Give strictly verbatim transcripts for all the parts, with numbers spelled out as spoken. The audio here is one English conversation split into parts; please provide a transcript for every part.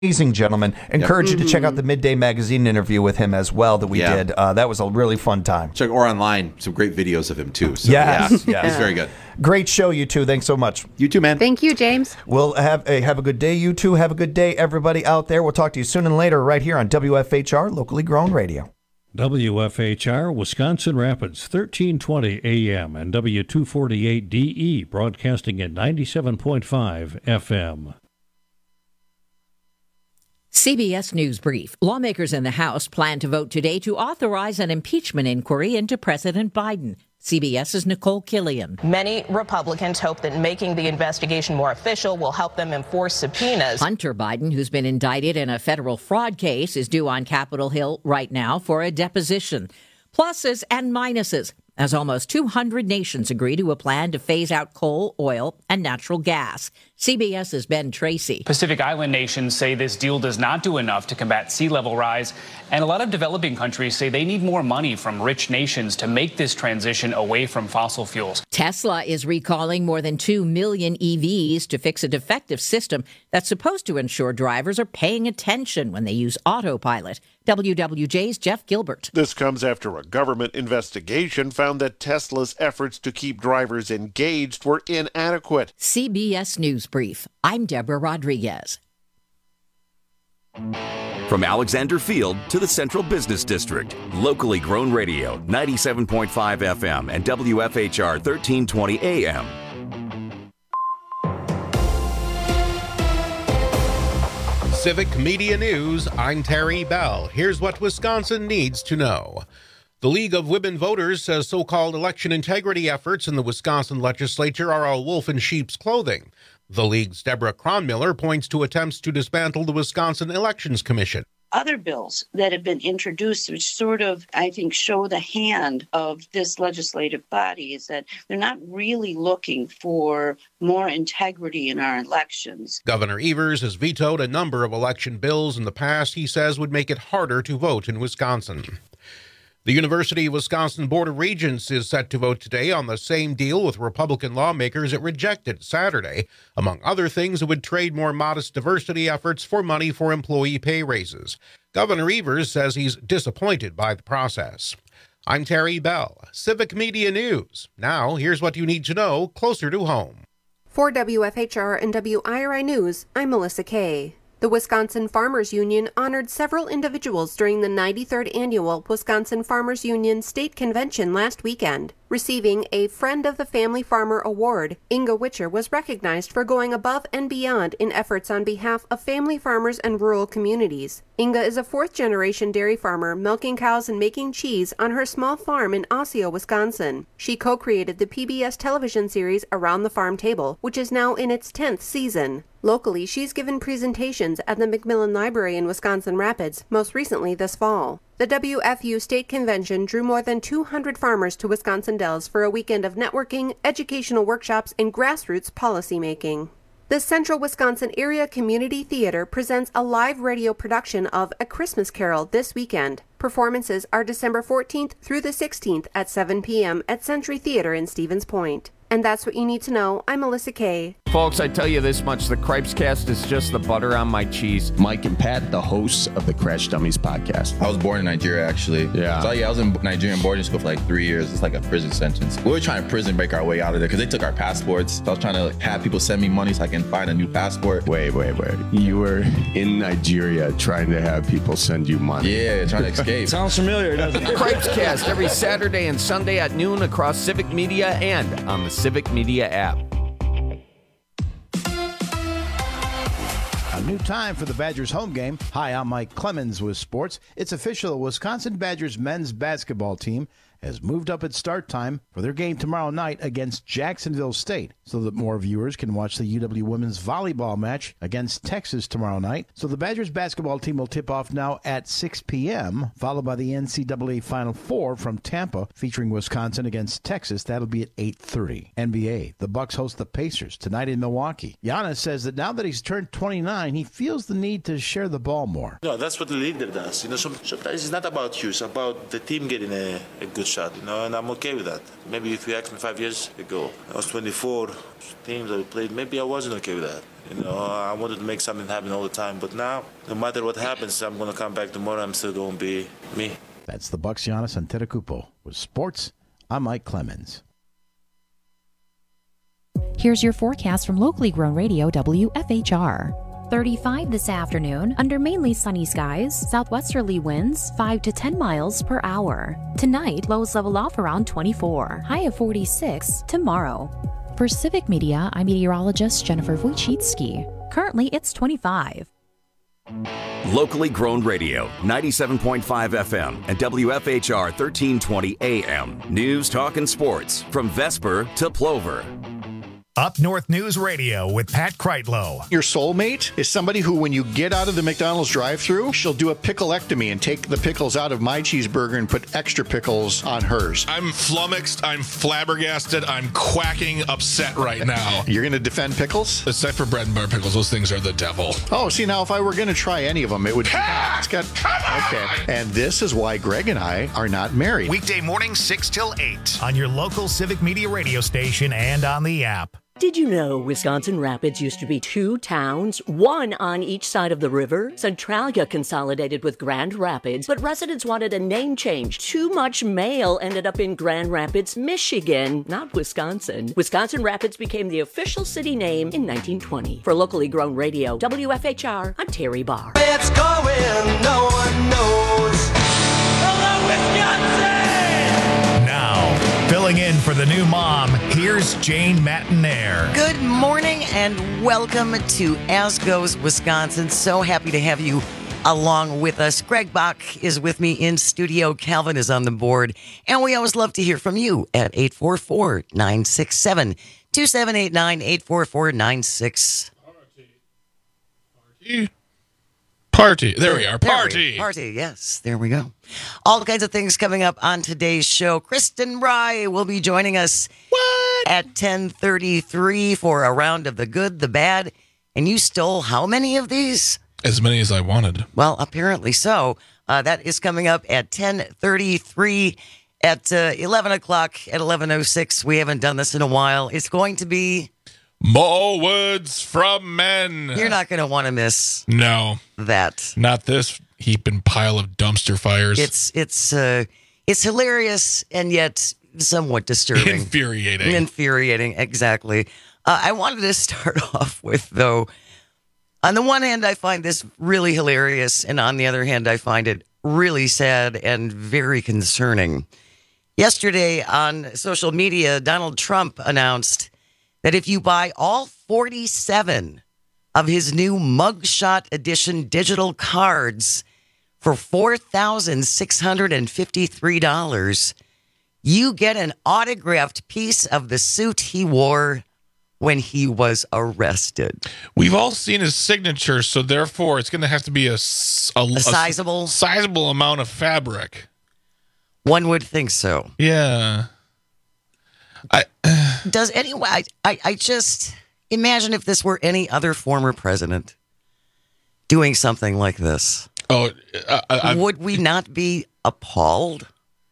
Amazing gentleman. Encourage yep. you to check out the Midday Magazine interview with him as well that we yeah. did. Uh, that was a really fun time. Check or online, some great videos of him too. So, yes, yeah, yes. He's very good. Great show, you two. Thanks so much. You too, man. Thank you, James. We'll have a have a good day, you two. Have a good day, everybody out there. We'll talk to you soon and later right here on W F H R, locally grown radio. W F H R, Wisconsin Rapids, thirteen twenty A M and W two forty-eight D E, broadcasting at ninety-seven point five F M. C B S News Brief. Lawmakers in the House plan to vote today to authorize an impeachment inquiry into President Biden. CBS's Nicole Killian. Many Republicans hope that making the investigation more official will help them enforce subpoenas. Hunter Biden, who's been indicted in a federal fraud case, is due on Capitol Hill right now for a deposition. Pluses and minuses, as almost two hundred nations agree to a plan to phase out coal, oil, and natural gas. CBS's Ben Tracy. Pacific Island nations say this deal does not do enough to combat sea level rise, and a lot of developing countries say they need more money from rich nations to make this transition away from fossil fuels. Tesla is recalling more than two million E Vs to fix a defective system that's supposed to ensure drivers are paying attention when they use autopilot. W W J's Jeff Gilbert. This comes after a government investigation found that Tesla's efforts to keep drivers engaged were inadequate. C B S News Brief. I'm Deborah Rodriguez. From Alexander Field to the Central Business District, locally grown radio, ninety-seven point five F M and W F H R thirteen twenty A M. Civic Media News, I'm Terry Bell. Here's what Wisconsin needs to know. The League of Women Voters says so-called election integrity efforts in the Wisconsin legislature are a wolf in sheep's clothing. The League's Deborah Cronmiller points to attempts to dismantle the Wisconsin Elections Commission. Other bills that have been introduced, which sort of, I think, show the hand of this legislative body, is that they're not really looking for more integrity in our elections. Governor Evers has vetoed a number of election bills in the past he says would make it harder to vote in Wisconsin. The University of Wisconsin Board of Regents is set to vote today on the same deal with Republican lawmakers it rejected Saturday. Among other things, it would trade more modest diversity efforts for money for employee pay raises. Governor Evers says he's disappointed by the process. I'm Terry Bell, Civic Media News. Now, here's what you need to know closer to home. For W F H R and W I R I News, I'm Melissa Kay. The Wisconsin Farmers Union honored several individuals during the ninety-third Annual Wisconsin Farmers Union State Convention last weekend. Receiving a Friend of the Family Farmer Award, Inga Witcher was recognized for going above and beyond in efforts on behalf of family farmers and rural communities. Inga is a fourth-generation dairy farmer milking cows and making cheese on her small farm in Osseo, Wisconsin. She co-created the P B S television series Around the Farm Table, which is now in its tenth season. Locally, she's given presentations at the Macmillan Library in Wisconsin Rapids, most recently this fall. The W F U State Convention drew more than two hundred farmers to Wisconsin Dells for a weekend of networking, educational workshops, and grassroots policymaking. The Central Wisconsin Area Community Theater presents a live radio production of A Christmas Carol this weekend. Performances are December fourteenth through the sixteenth at seven p.m. at Century Theater in Stevens Point. And that's what you need to know. I'm Melissa Kay. Folks, I tell you this much, the Cripescast is just the butter on my cheese. Mike and Pat, the hosts of the Crash Dummies podcast. I was born in Nigeria, actually. Yeah. So, yeah, I was in Nigerian boarding school for like three years. It's like a prison sentence. We were trying to prison break our way out of there because they took our passports. So I was trying to like, have people send me money so I can find a new passport. Wait, wait, wait. You were in Nigeria trying to have people send you money. Yeah, trying to escape. Sounds familiar, doesn't it? Cripescast every Saturday and Sunday at noon across Civic Media and on the Civic Media app. A new time for the Badgers home game. Hi, I'm Mike Clemens with sports. It's official. The Wisconsin Badgers men's basketball team has moved up its start time for their game tomorrow night against Jacksonville State so that more viewers can watch the U W women's volleyball match against Texas tomorrow night. So the Badgers basketball team will tip off now at six p.m., followed by the N C double A Final Four from Tampa featuring Wisconsin against Texas. That'll be at eight thirty. N B A, the Bucks host the Pacers tonight in Milwaukee. Giannis says that now that he's turned twenty-nine, he feels the need to share the ball more. No, that's what the leader does. You know, sometimes it's not about you. It's about the team getting a, a good shot, you know, and I'm okay with that. Maybe if you asked me five years ago, I was twenty-four, teams that we played, maybe I wasn't okay with that. You know, I wanted to make something happen all the time, but now, no matter what happens, I'm going to come back tomorrow, I'm still going to be me. That's the Bucs' Giannis Antetokounmpo. With sports, I'm Mike Clemens. Here's your forecast from locally grown radio W F H R. thirty-five this afternoon under mainly sunny skies, southwesterly winds five to ten miles per hour. Tonight, lows level off around twenty-four, high of forty-six tomorrow. For Civic Media, I'm meteorologist Jennifer Wojcicki. Currently, it's twenty-five. Locally grown radio, ninety-seven point five F M and W F H R thirteen twenty A M. News, talk, and sports from Vesper to Plover. Up North News Radio with Pat Kreitlow. Your soulmate is somebody who, when you get out of the McDonald's drive-thru, she'll do a picklectomy and take the pickles out of my cheeseburger and put extra pickles on hers. I'm flummoxed. I'm flabbergasted. I'm quacking upset right now. You're going to defend pickles? Except for bread and butter pickles. Those things are the devil. Oh, see, now if I were going to try any of them, it would... Ah, it's got, okay. And this is why Greg and I are not married. Weekday morning, six till eight on your local Civic Media radio station and on the app. Did you know Wisconsin Rapids used to be two towns, one on each side of the river? Centralia consolidated with Grand Rapids, but residents wanted a name change. Too much mail ended up in Grand Rapids, Michigan, not Wisconsin. Wisconsin Rapids became the official city name in nineteen twenty. For locally grown radio, W F H R, I'm Terry Barr. It's going, no one knows. Hello, Wisconsin! Now, filling in for the new mom, here's Jane Matinaire. Good morning and welcome to As Goes Wisconsin. So happy to have you along with us. Greg Bach is with me in studio. Calvin is on the board. And we always love to hear from you at eight four four, nine six seven, two seven eight nine, eight four four, nine six. Party. Party. There we are. Party. Party. Yes, there we go. All kinds of things coming up on today's show. Kristen Rye will be joining us what? at ten thirty-three for a round of the good, the bad. And you stole how many of these? As many as I wanted. Well, apparently so. Uh, that is coming up at ten thirty-three. At uh, eleven o'clock, at eleven oh six. We haven't done this in a while. It's going to be... More words from men. You're not going to want to miss no that. Not this heaping pile of dumpster fires. It's it's uh, it's hilarious and yet somewhat disturbing. Infuriating. Infuriating, exactly. Uh, I wanted to start off with, though, on the one hand, I find this really hilarious, and on the other hand, I find it really sad and very concerning. Yesterday on social media, Donald Trump announced that if you buy all forty-seven of his new Mugshot Edition digital cards for four thousand six hundred fifty-three dollars, you get an autographed piece of the suit he wore when he was arrested. We've all seen his signature, so therefore it's going to have to be a, a, a sizable, a sizable amount of fabric. One would think so. Yeah. I, Does anyone, I, I, I just imagine if this were any other former president doing something like this. Oh, I, I, would we not be appalled?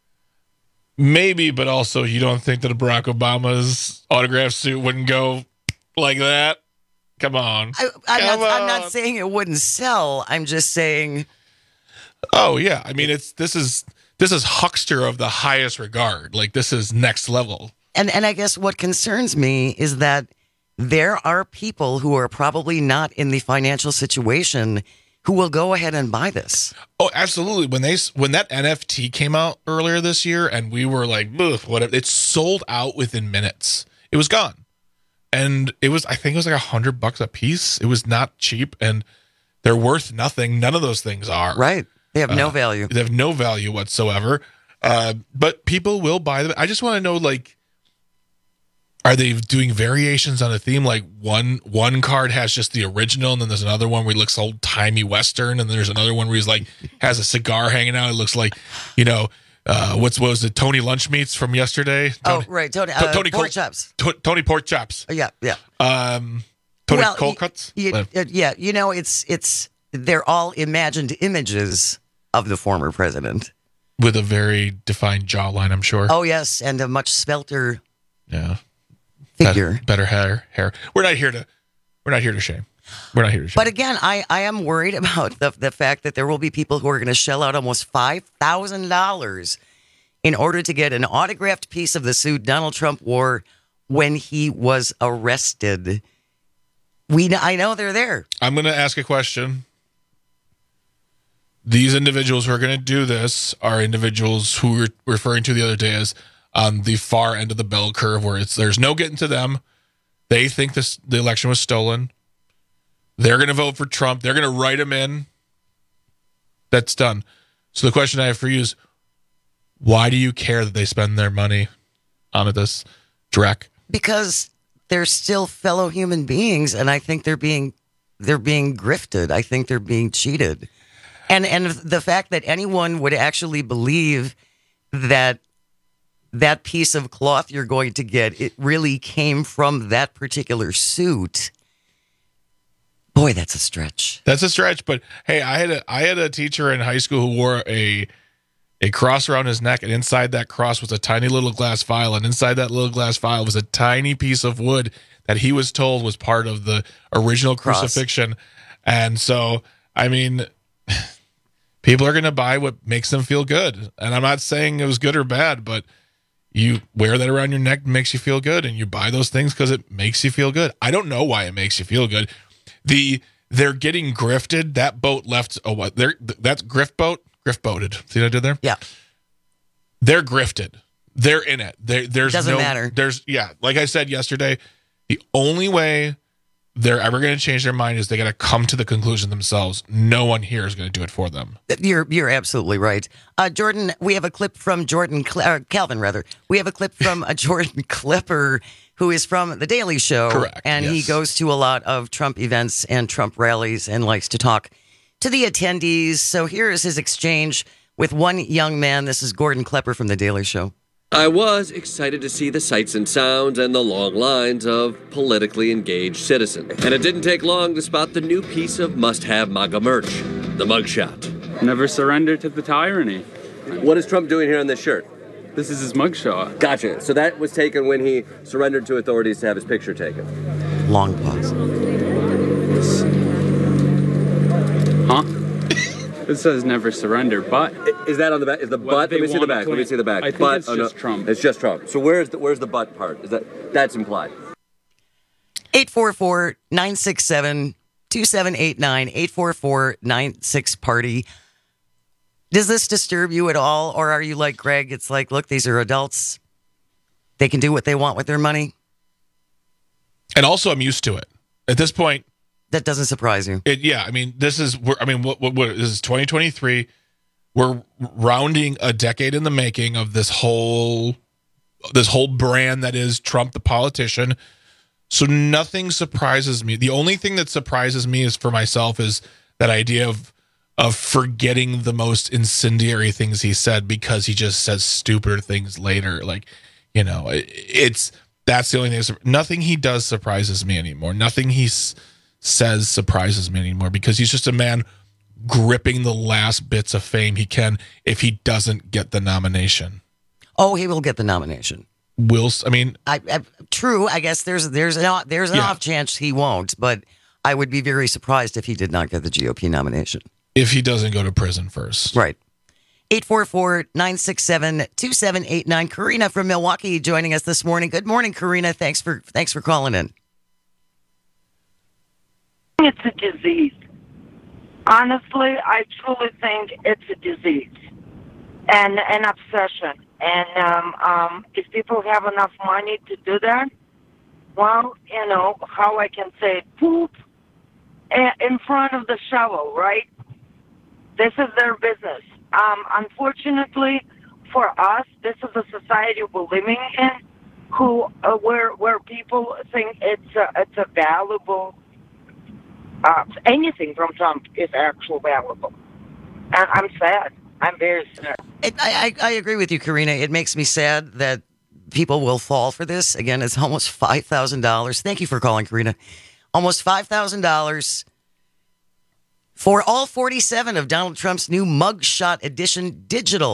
Maybe, but also you don't think that a Barack Obama's autograph suit wouldn't go like that? Come on. I, I'm, Come not, on. I'm not saying it wouldn't sell. I'm just saying. Oh yeah, I mean it's this is this is huckster of the highest regard. Like this is next level. And and I guess what concerns me is that there are people who are probably not in the financial situation who will go ahead and buy this. Oh, absolutely. When they when that N F T came out earlier this year, and we were like, whatever, it sold out within minutes. It was gone, and it was I think it was like a hundred bucks a piece. It was not cheap, and they're worth nothing. None of those things are right. They have no uh, value. They have no value whatsoever. Uh, but people will buy them. I just want to know, like, are they doing variations on a theme? Like one one card has just the original, and then there's another one where he looks old timey Western, and then there's another one where he's like has a cigar hanging out. It looks like, you know, uh, what's what was it? Tony Lunchmeats from yesterday. Tony, oh, right, Tony. Uh, Tony pork Col- chops. T- Tony pork chops. Oh, yeah, yeah. Um, Tony well, cold cuts. Y- y- uh, yeah, you know, it's it's they're all imagined images of the former president. with a very defined jawline, I'm sure. Oh, yes, and a much spelter yeah. figure. Better, better hair. Hair. We're not here to. We're not here to shame. We're not here to shame. But again, I, I am worried about the the fact that there will be people who are going to shell out almost five thousand dollars in order to get an autographed piece of the suit Donald Trump wore when he was arrested. We I know they're there. I'm going to ask a question. These individuals who are going to do this are individuals who we were referring to the other day as on the far end of the bell curve, where it's there's no getting to them. They think this the election was stolen. They're going to vote for Trump. They're going to write him in. That's done. So the question I have for you is, why do you care that they spend their money on this, Drek? Because they're still fellow human beings, and I think they're being they're being grifted. I think they're being cheated. And and the fact that anyone would actually believe that that piece of cloth you're going to get, it really came from that particular suit. Boy, that's a stretch. That's a stretch. But hey, I had a I had a teacher in high school who wore a a cross around his neck, and inside that cross was a tiny little glass vial, and inside that little glass vial was a tiny piece of wood that he was told was part of the original Cross. crucifixion. And so, I mean, people are going to buy what makes them feel good. And I'm not saying it was good or bad, but you wear that around your neck, makes you feel good, and you buy those things because it makes you feel good. I don't know why it makes you feel good. The they're getting grifted. That boat left. Oh, what? They're that's grift boat. Grift boated. See what I did there? Yeah. They're grifted. They're in it. There, there's Doesn't no, matter. There's yeah. Like I said yesterday, the only way they're ever going to change their mind is they got to come to the conclusion themselves. No one here is going to do it for them. You're you're absolutely right, uh, Jordan. We have a clip from Jordan Cl- uh, Calvin. Rather, we have a clip from a Jordan Klepper who is from The Daily Show. Correct, and he yes. goes to a lot of Trump events and Trump rallies and likes to talk to the attendees. So here is his exchange with one young man. This is Gordon Klepper from The Daily Show. I was excited to see the sights and sounds and the long lines of politically engaged citizens. And it didn't take long to spot the new piece of must-have MAGA merch, the mugshot. Never surrender to the tyranny. What is Trump doing here on this shirt? This is his mugshot. Gotcha. So that was taken when he surrendered to authorities to have his picture taken. Long pause. Huh? It says never surrender, but is that on the back? Is the butt? Let me see the back. Let me see the back. I think Butt, it's oh, just no. Trump. It's just Trump. So where's the where's the butt part? Is that that's implied? eight four four, nine six seven, two seven eight nine, eight four four, nine six party. Does this disturb you at all? Or are you like Greg? It's like, look, these are adults. They can do what they want with their money. And also, I'm used to it. At this point, that doesn't surprise you. It, yeah, I mean, this is. We're, I mean, what, what, what? This is twenty twenty-three. We're rounding a decade in the making of this whole, this whole brand that is Trump, the politician. So nothing surprises me. The only thing that surprises me is for myself is that idea of of forgetting the most incendiary things he said because he just says stupider things later. Like, you know, it, it's that's the only thing. Nothing he does surprises me anymore. Nothing he s- says surprises me anymore because he's just a man gripping the last bits of fame he can if he doesn't get the nomination. Oh, he will get the nomination. Will I mean? I, I true. I guess there's there's an there's an Yeah. off chance he won't, but I would be very surprised if he did not get the G O P nomination. If he doesn't go to prison first. Right. eight four four, nine six seven, two seven eight nine. Karina from Milwaukee joining us this morning. Good morning, Karina. Thanks for thanks for calling in. It's a disease. Honestly, I truly think it's a disease and an obsession. And um, um, if people have enough money to do that, well, you know, how I can say poop in front of the shovel, right? This is their business. Um, unfortunately, for us, this is a society we're living in, who uh, where where people think it's a, it's a valuable. Uh, anything from Trump is actually valuable, and I'm sad. I'm very sad. It, I, I I agree with you, Karina. It makes me sad that people will fall for this. Again, it's almost five thousand dollars. Thank you for calling, Karina. Almost five thousand dollars. For all forty-seven of Donald Trump's new mugshot edition digital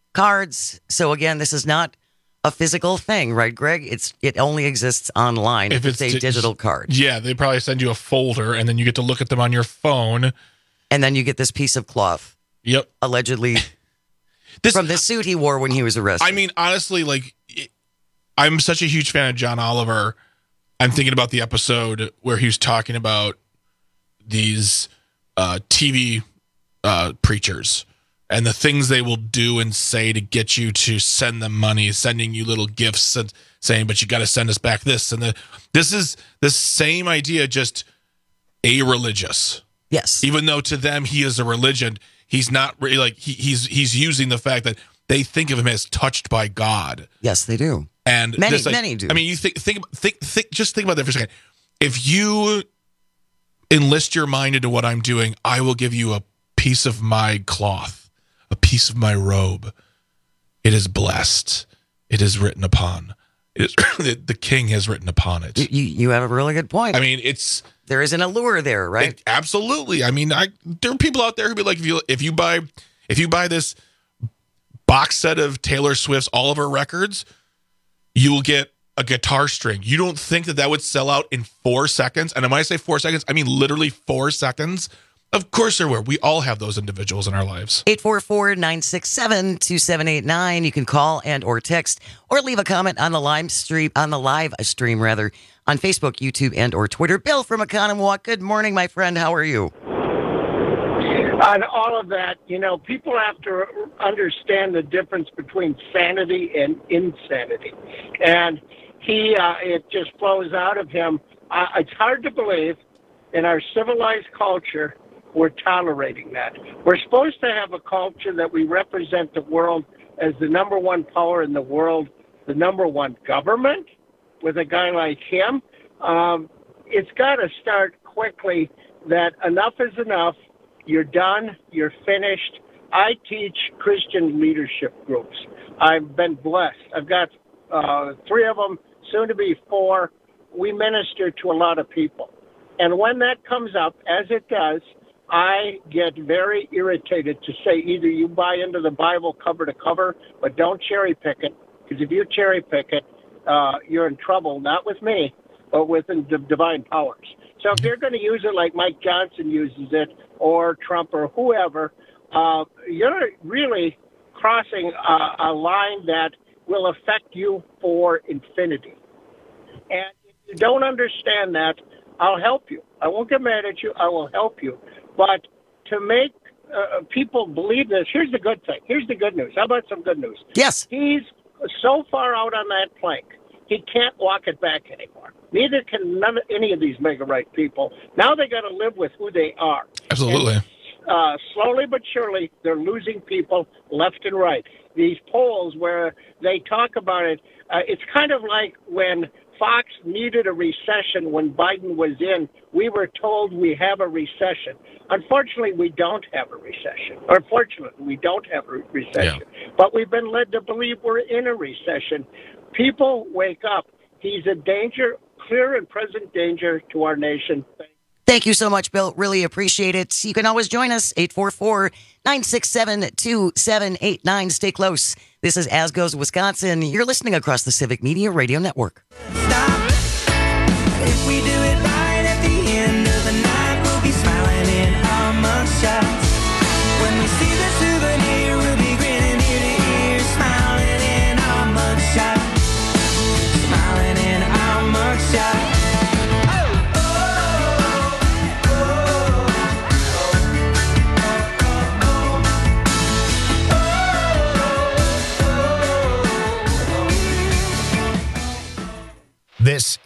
cards. So again, this is not a physical thing, right, Greg? It's it only exists online. If it's, it's a di- digital card. Yeah, they probably send you a folder, and then you get to look at them on your phone. And then you get this piece of cloth. Yep. Allegedly this, from the suit he wore when he was arrested. I mean, honestly, like, it, I'm such a huge fan of John Oliver. I'm thinking about the episode where he was talking about these uh, T V uh, preachers and the things they will do and say to get you to send them money, sending you little gifts and saying, but you got to send us back this. And the, this is the same idea, just a-religious. Yes. Even though to them he is a religion, he's not really like, he, he's he's using the fact that they think of him as touched by God. Yes, they do. And many, this, like, many do. I mean, you think, think, think, think, just think about that for a second. If you enlist your mind into what I'm doing, I will give you a piece of my cloth, a piece of my robe. It is blessed. It is written upon. It is, the king has written upon it. You, you, you have a really good point. I mean, it's there is an allure there, right? It, absolutely. I mean, I there are people out there who be like, if you if you buy if you buy this box set of Taylor Swift's all of her records, you will get a guitar string. You don't think that that would sell out in four seconds? And when I say four seconds, I mean literally four seconds. Of course there were. We all have those individuals in our lives. eight four four, nine six seven, two seven eight nine. You can call and or text or leave a comment on the live stream, on the live stream rather, on Facebook, YouTube, and or Twitter. Bill from Economowoc. Good morning, my friend. How are you? On all of that, you know, people have to understand the difference between sanity and insanity. And he, uh, it just flows out of him. Uh, it's hard to believe in our civilized culture we're tolerating that. We're supposed to have a culture that we represent the world as the number one power in the world, the number one government with a guy like him. Um, it's got to start quickly that enough is enough. You're done. You're finished. I teach Christian leadership groups. I've been blessed. I've got uh, three of them, soon to be four. We minister to a lot of people. And when that comes up, as it does, I get very irritated to say either you buy into the Bible cover to cover, but don't cherry pick it, because if you cherry pick it, uh, you're in trouble, not with me, but with the divine powers. So if they're going to use it like Mike Johnson uses it, or Trump or whoever, uh, you're really crossing a, a line that will affect you for infinity. And if you don't understand that, I'll help you. I won't get mad at you. I will help you. But to make uh, people believe this, here's the good thing. Here's the good news. How about some good news? Yes. He's so far out on that plank, he can't walk it back anymore. Neither can none, any of these mega-right people. Now they got to live with who they are. Absolutely. And, uh, slowly but surely, they're losing people left and right. These polls where they talk about it, uh, it's kind of like when Fox needed a recession when Biden was in. We were told we have a recession. Unfortunately, we don't have a recession. Or fortunately, we don't have a recession. Yeah. But we've been led to believe we're in a recession. People, wake up. He's a danger, clear and present danger to our nation. Thank you so much, Bill. Really appreciate it. You can always join us, eight four four, nine six seven, two seven eight nine. Stay close. This is As Goes Wisconsin. You're listening across the Civic Media Radio Network. Stop. If we do it right at the end of the night, we'll be smiling in our mugshots. When we see the souvenir, we'll be grinning ear to ear, smiling in our mugshots. Smiling in our mugshots. This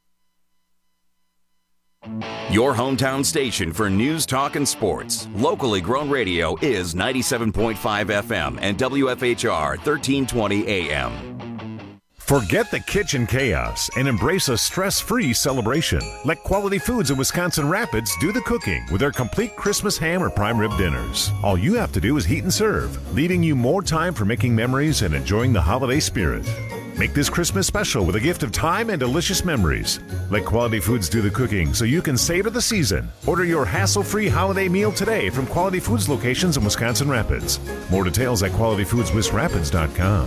Your hometown station for news, talk, and sports. Locally grown radio is ninety-seven point five F M and W F H R thirteen twenty A M. Forget the kitchen chaos and embrace a stress-free celebration. Let Quality Foods in Wisconsin Rapids do the cooking with their complete Christmas ham or prime rib dinners. All you have to do is heat and serve, leaving you more time for making memories and enjoying the holiday spirit. Make this Christmas special with a gift of time and delicious memories. Let Quality Foods do the cooking so you can savor the season. Order your hassle-free holiday meal today from Quality Foods locations in Wisconsin Rapids. More details at quality foods wis rapids dot com.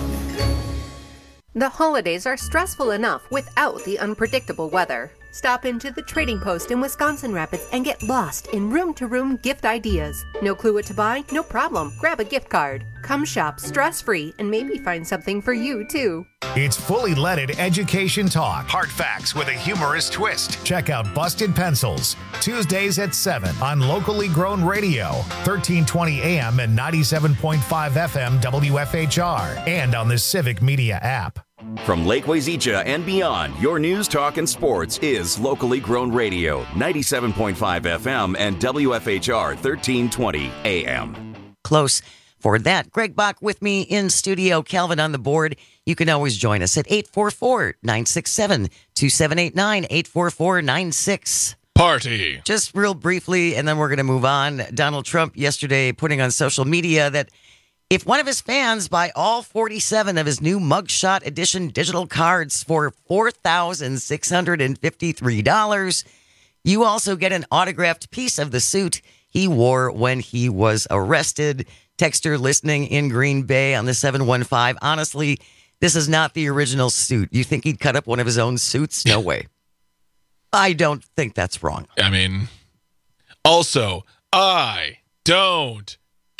The holidays are stressful enough without the unpredictable weather. Stop into the Trading Post in Wisconsin Rapids and get lost in room-to-room gift ideas. No clue what to buy? No problem. Grab a gift card. Come shop stress-free and maybe find something for you, too. It's fully leaded education talk. Hard facts with a humorous twist. Check out Busted Pencils, Tuesdays at seven on Locally Grown Radio, thirteen twenty A M and ninety-seven point five F M W F H R, and on the Civic Media app. From Lake Wazeecha and beyond, your news, talk, and sports is Locally Grown Radio, ninety-seven point five F M and W F H R, thirteen twenty A M. Close for that. Greg Bach with me in studio, Calvin on the board. You can always join us at eight four four, nine six seven, two seven eight nine, eight four four nine six. Party. Just real briefly, and then we're going to move on. Donald Trump yesterday putting on social media that if one of his fans buy all forty-seven of his new Mugshot Edition digital cards for four thousand six hundred fifty-three dollars, you also get an autographed piece of the suit he wore when he was arrested. Texter listening in Green Bay on the seven one five. Honestly, this is not the original suit. You think he'd cut up one of his own suits? No way. I don't think that's wrong. I mean, also, I don't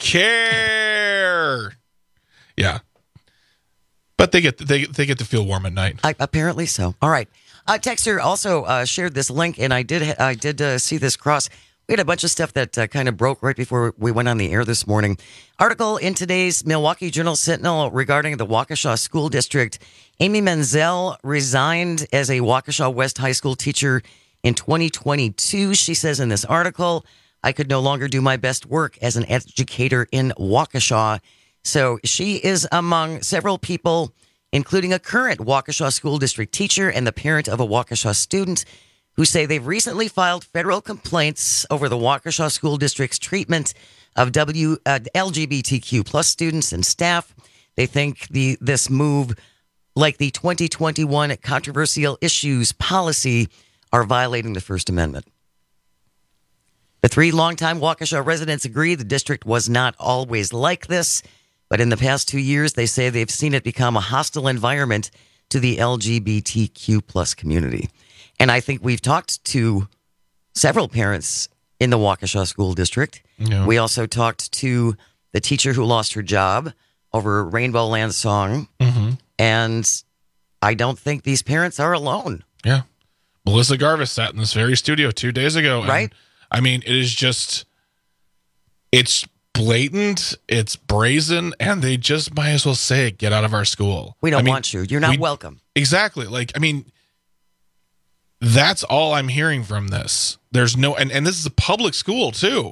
care. Yeah, but they get they they get to feel warm at night. I, apparently so. All right. Uh, Texter also uh, shared this link, and I did I did uh, see this cross. We had a bunch of stuff that uh, kind of broke right before we went on the air this morning. Article in today's Milwaukee Journal Sentinel regarding the Waukesha School District. Amy Menzel resigned as a Waukesha West High School teacher in twenty twenty-two. She says in this article, I could no longer do my best work as an educator in Waukesha. So she is among several people, including a current Waukesha School District teacher and the parent of a Waukesha student, who say they've recently filed federal complaints over the Waukesha School District's treatment of W uh, L G B T Q plus students and staff. They think the this move, like the twenty twenty-one controversial issues policy, are violating the First Amendment. The three longtime Waukesha residents agree the district was not always like this, but in the past two years, they say they've seen it become a hostile environment to the L G B T Q plus community. And I think we've talked to several parents in the Waukesha School District. Yeah. We also talked to the teacher who lost her job over Rainbow Land Song. Mm-hmm. And I don't think these parents are alone. Yeah. Melissa Garvis sat in this very studio two days ago. And, right. I mean, it is just, it's blatant, it's brazen, and they just might as well say, get out of our school. We don't I mean, want you. You're not we, welcome. Exactly. Like, I mean, that's all I'm hearing from this. There's no, and, and this is a public school too.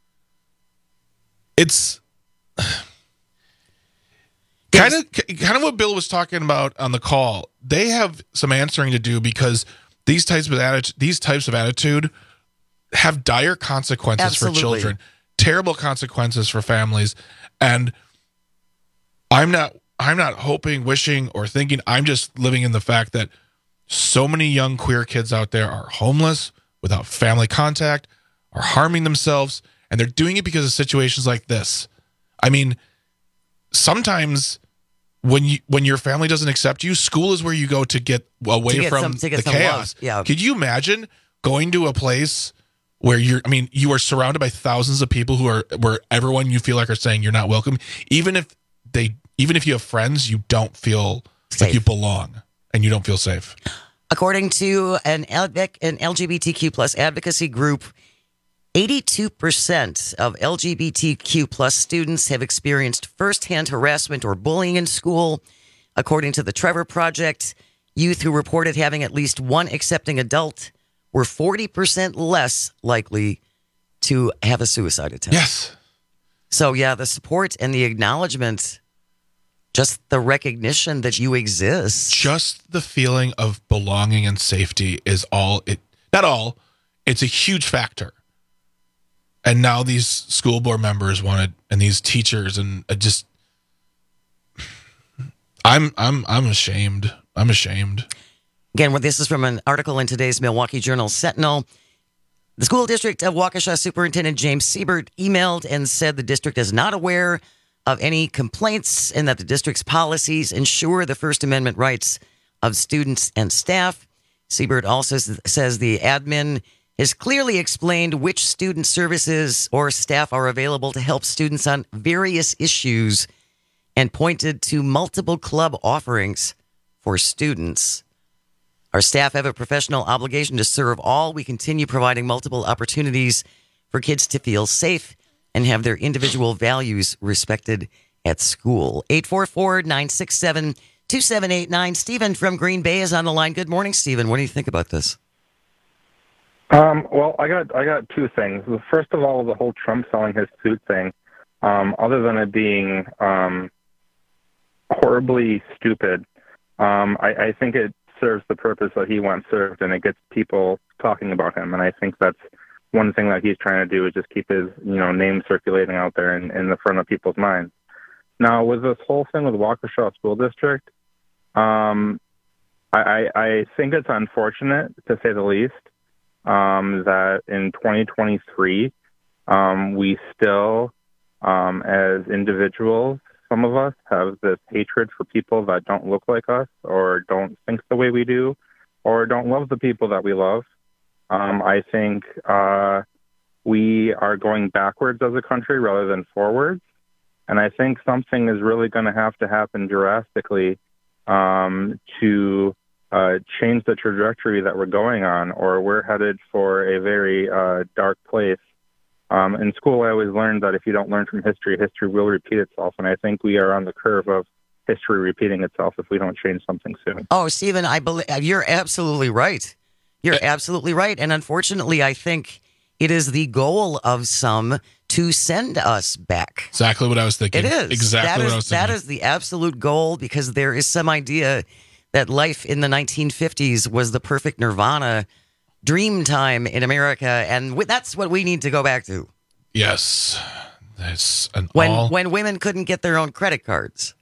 It's kind of kind of what Bill was talking about on the call. They have some answering to do because these types of attitude, these types of attitude have dire consequences Absolutely. for children, terrible consequences for families. And I'm not I'm not hoping, wishing, or thinking. I'm just living in the fact that so many young queer kids out there are homeless, without family contact, are harming themselves, and they're doing it because of situations like this. I mean, sometimes when you when your family doesn't accept you, school is where you go to get away To get from some- to get the some chaos. love. Yeah. Could you imagine going to a place where you're, I mean, you are surrounded by thousands of people who are, where everyone you feel like are saying you're not welcome, even if they, even if you have friends, you don't feel Safe. like you belong and you don't feel safe. According to an, advoc- an L G B T Q plus advocacy group, eighty-two percent of L G B T Q plus students have experienced firsthand harassment or bullying in school. According to the Trevor Project, youth who reported having at least one accepting adult were forty percent less likely to have a suicide attempt. Yes. So, yeah, the support and the acknowledgement, just the recognition that you exist. Just the feeling of belonging and safety is all it, not all, it's a huge factor. And now these school board members wanted, and these teachers, and uh, just, I'm I'm I'm ashamed. I'm ashamed. Again, this is from an article in today's Milwaukee Journal Sentinel. The school district of Waukesha Superintendent James Siebert emailed and said the district is not aware of any complaints and that the district's policies ensure the First Amendment rights of students and staff. Siebert also says the admin has clearly explained which student services or staff are available to help students on various issues and pointed to multiple club offerings for students. Our staff have a professional obligation to serve all. We continue providing multiple opportunities for kids to feel safe and have their individual values respected at school. eight four four, nine six seven, two seven eight nine. Stephen from Green Bay is on the line. Good morning, Stephen. What do you think about this? Um, well, I got I got two things. First of all, the whole Trump selling his suit thing, um, other than it being um, horribly stupid, um, I, I think it serves the purpose that he wants served, and it gets people talking about him. And I think that's one thing that he's trying to do, is just keep his you know name circulating out there in, in the front of people's minds. Now, with this whole thing with Waukesha School District, um, I, I, I think it's unfortunate, to say the least, um, that in twenty twenty-three, um, we still, um, as individuals, some of us have this hatred for people that don't look like us or don't think the way we do or don't love the people that we love. Um, I think uh, we are going backwards as a country rather than forwards. And I think something is really going to have to happen drastically um, to uh, change the trajectory that we're going on, or we're headed for a very uh, dark place. Um, in school, I always learned that if you don't learn from history, history will repeat itself. And I think we are on the curve of history repeating itself if we don't change something soon. Oh, Stephen, I believe you're absolutely right. You're absolutely right. And unfortunately, I think it is the goal of some to send us back. Exactly what I was thinking. It is. Exactly that what is, I was thinking. That is the absolute goal, because there is some idea that life in the nineteen fifties was the perfect nirvana, dream time in America. And that's what we need to go back to. Yes. That's an When, all... when women couldn't get their own credit cards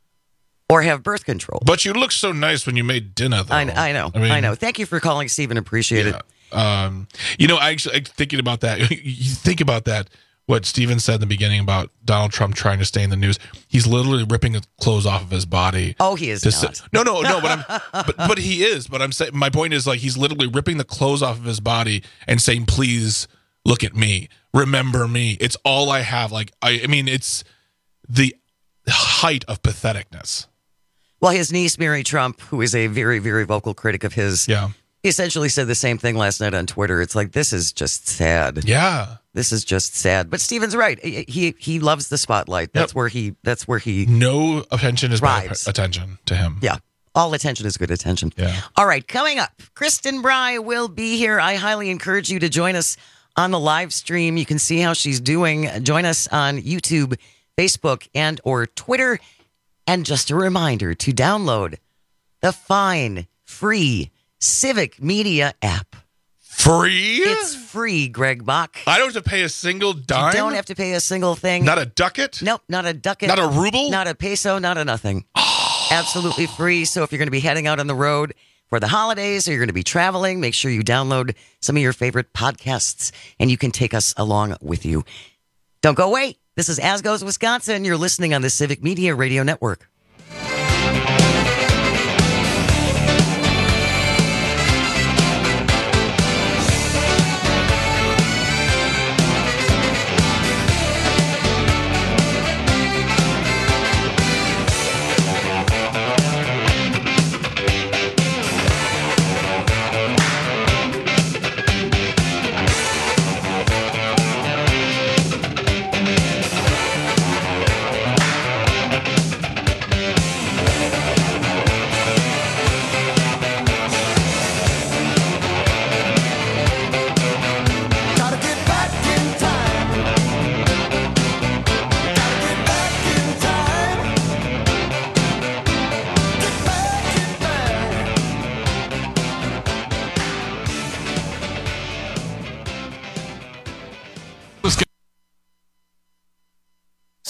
or have birth control. But you look so nice when you made dinner, though. I, I know. I, I mean- know. Thank you for calling, Stephen. Appreciate Yeah. it. Um, you know, I actually I'm thinking about that. You think about that. What Steven said in the beginning about Donald Trump trying to stay in the news. He's literally ripping the clothes off of his body. Oh, he is to not. Say, no, no, no. But I'm, but but he is. But I'm saying my point is, like, he's literally ripping the clothes off of his body and saying, "Please look at me, remember me. It's all I have." Like, I, I mean, it's the height of patheticness. Well, his niece, Mary Trump, who is a very, very vocal critic of his, yeah, essentially said the same thing last night on Twitter. It's like, this is just sad. Yeah. This is just sad. But Steven's right. He he loves the spotlight. That's Yep. where he that's where he No attention is bad thrives. attention to him. Yeah. All attention is good attention. Yeah. All right, coming up, Kristen Bry will be here. I highly encourage you to join us on the live stream. You can see how she's doing. Join us on YouTube, Facebook, and or Twitter. And just a reminder to download the fine, free Civic Media app. Free? It's free, Greg Bach. I don't have to pay a single dime? You don't have to pay a single thing. Not a ducat? Nope, not a ducat. Not a ruble? Not a peso, not a nothing. Absolutely free. So if you're going to be heading out on the road for the holidays or you're going to be traveling, make sure you download some of your favorite podcasts and you can take us along with you. Don't go away. This is As Goes Wisconsin. You're listening on the Civic Media Radio Network.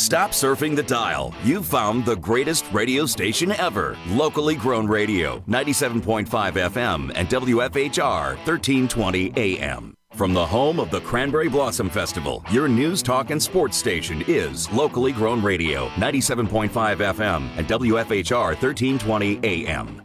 Stop surfing the dial. You've found the greatest radio station ever. Locally grown radio, ninety-seven point five F M and W F H R, thirteen twenty A M. From the home of the Cranberry Blossom Festival, your news, talk, and sports station is Locally Grown Radio, ninety-seven point five F M and W F H R, thirteen twenty A M.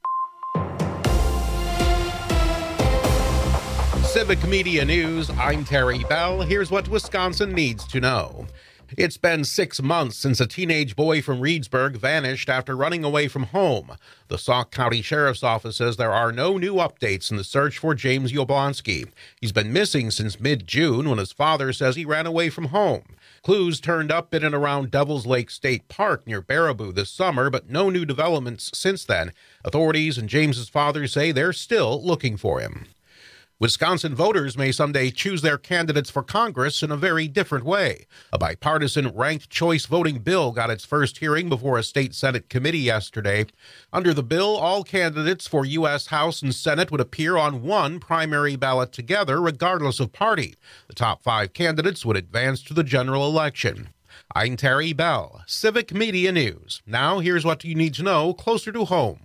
Civic Media News, I'm Terry Bell. Here's what Wisconsin needs to know. It's been six months since a teenage boy from Reedsburg vanished after running away from home. The Sauk County Sheriff's Office says there are no new updates in the search for James Yoblonsky. He's been missing since mid-June when his father says he ran away from home. Clues turned up in and around Devil's Lake State Park near Baraboo this summer, but no new developments since then. Authorities and James's father say they're still looking for him. Wisconsin voters may someday choose their candidates for Congress in a very different way. A bipartisan ranked choice voting bill got its first hearing before a state Senate committee yesterday. Under the bill, all candidates for U S House and Senate would appear on one primary ballot together, regardless of party. The top five candidates would advance to the general election. I'm Terry Bell, Civic Media News. Now here's what you need to know closer to home.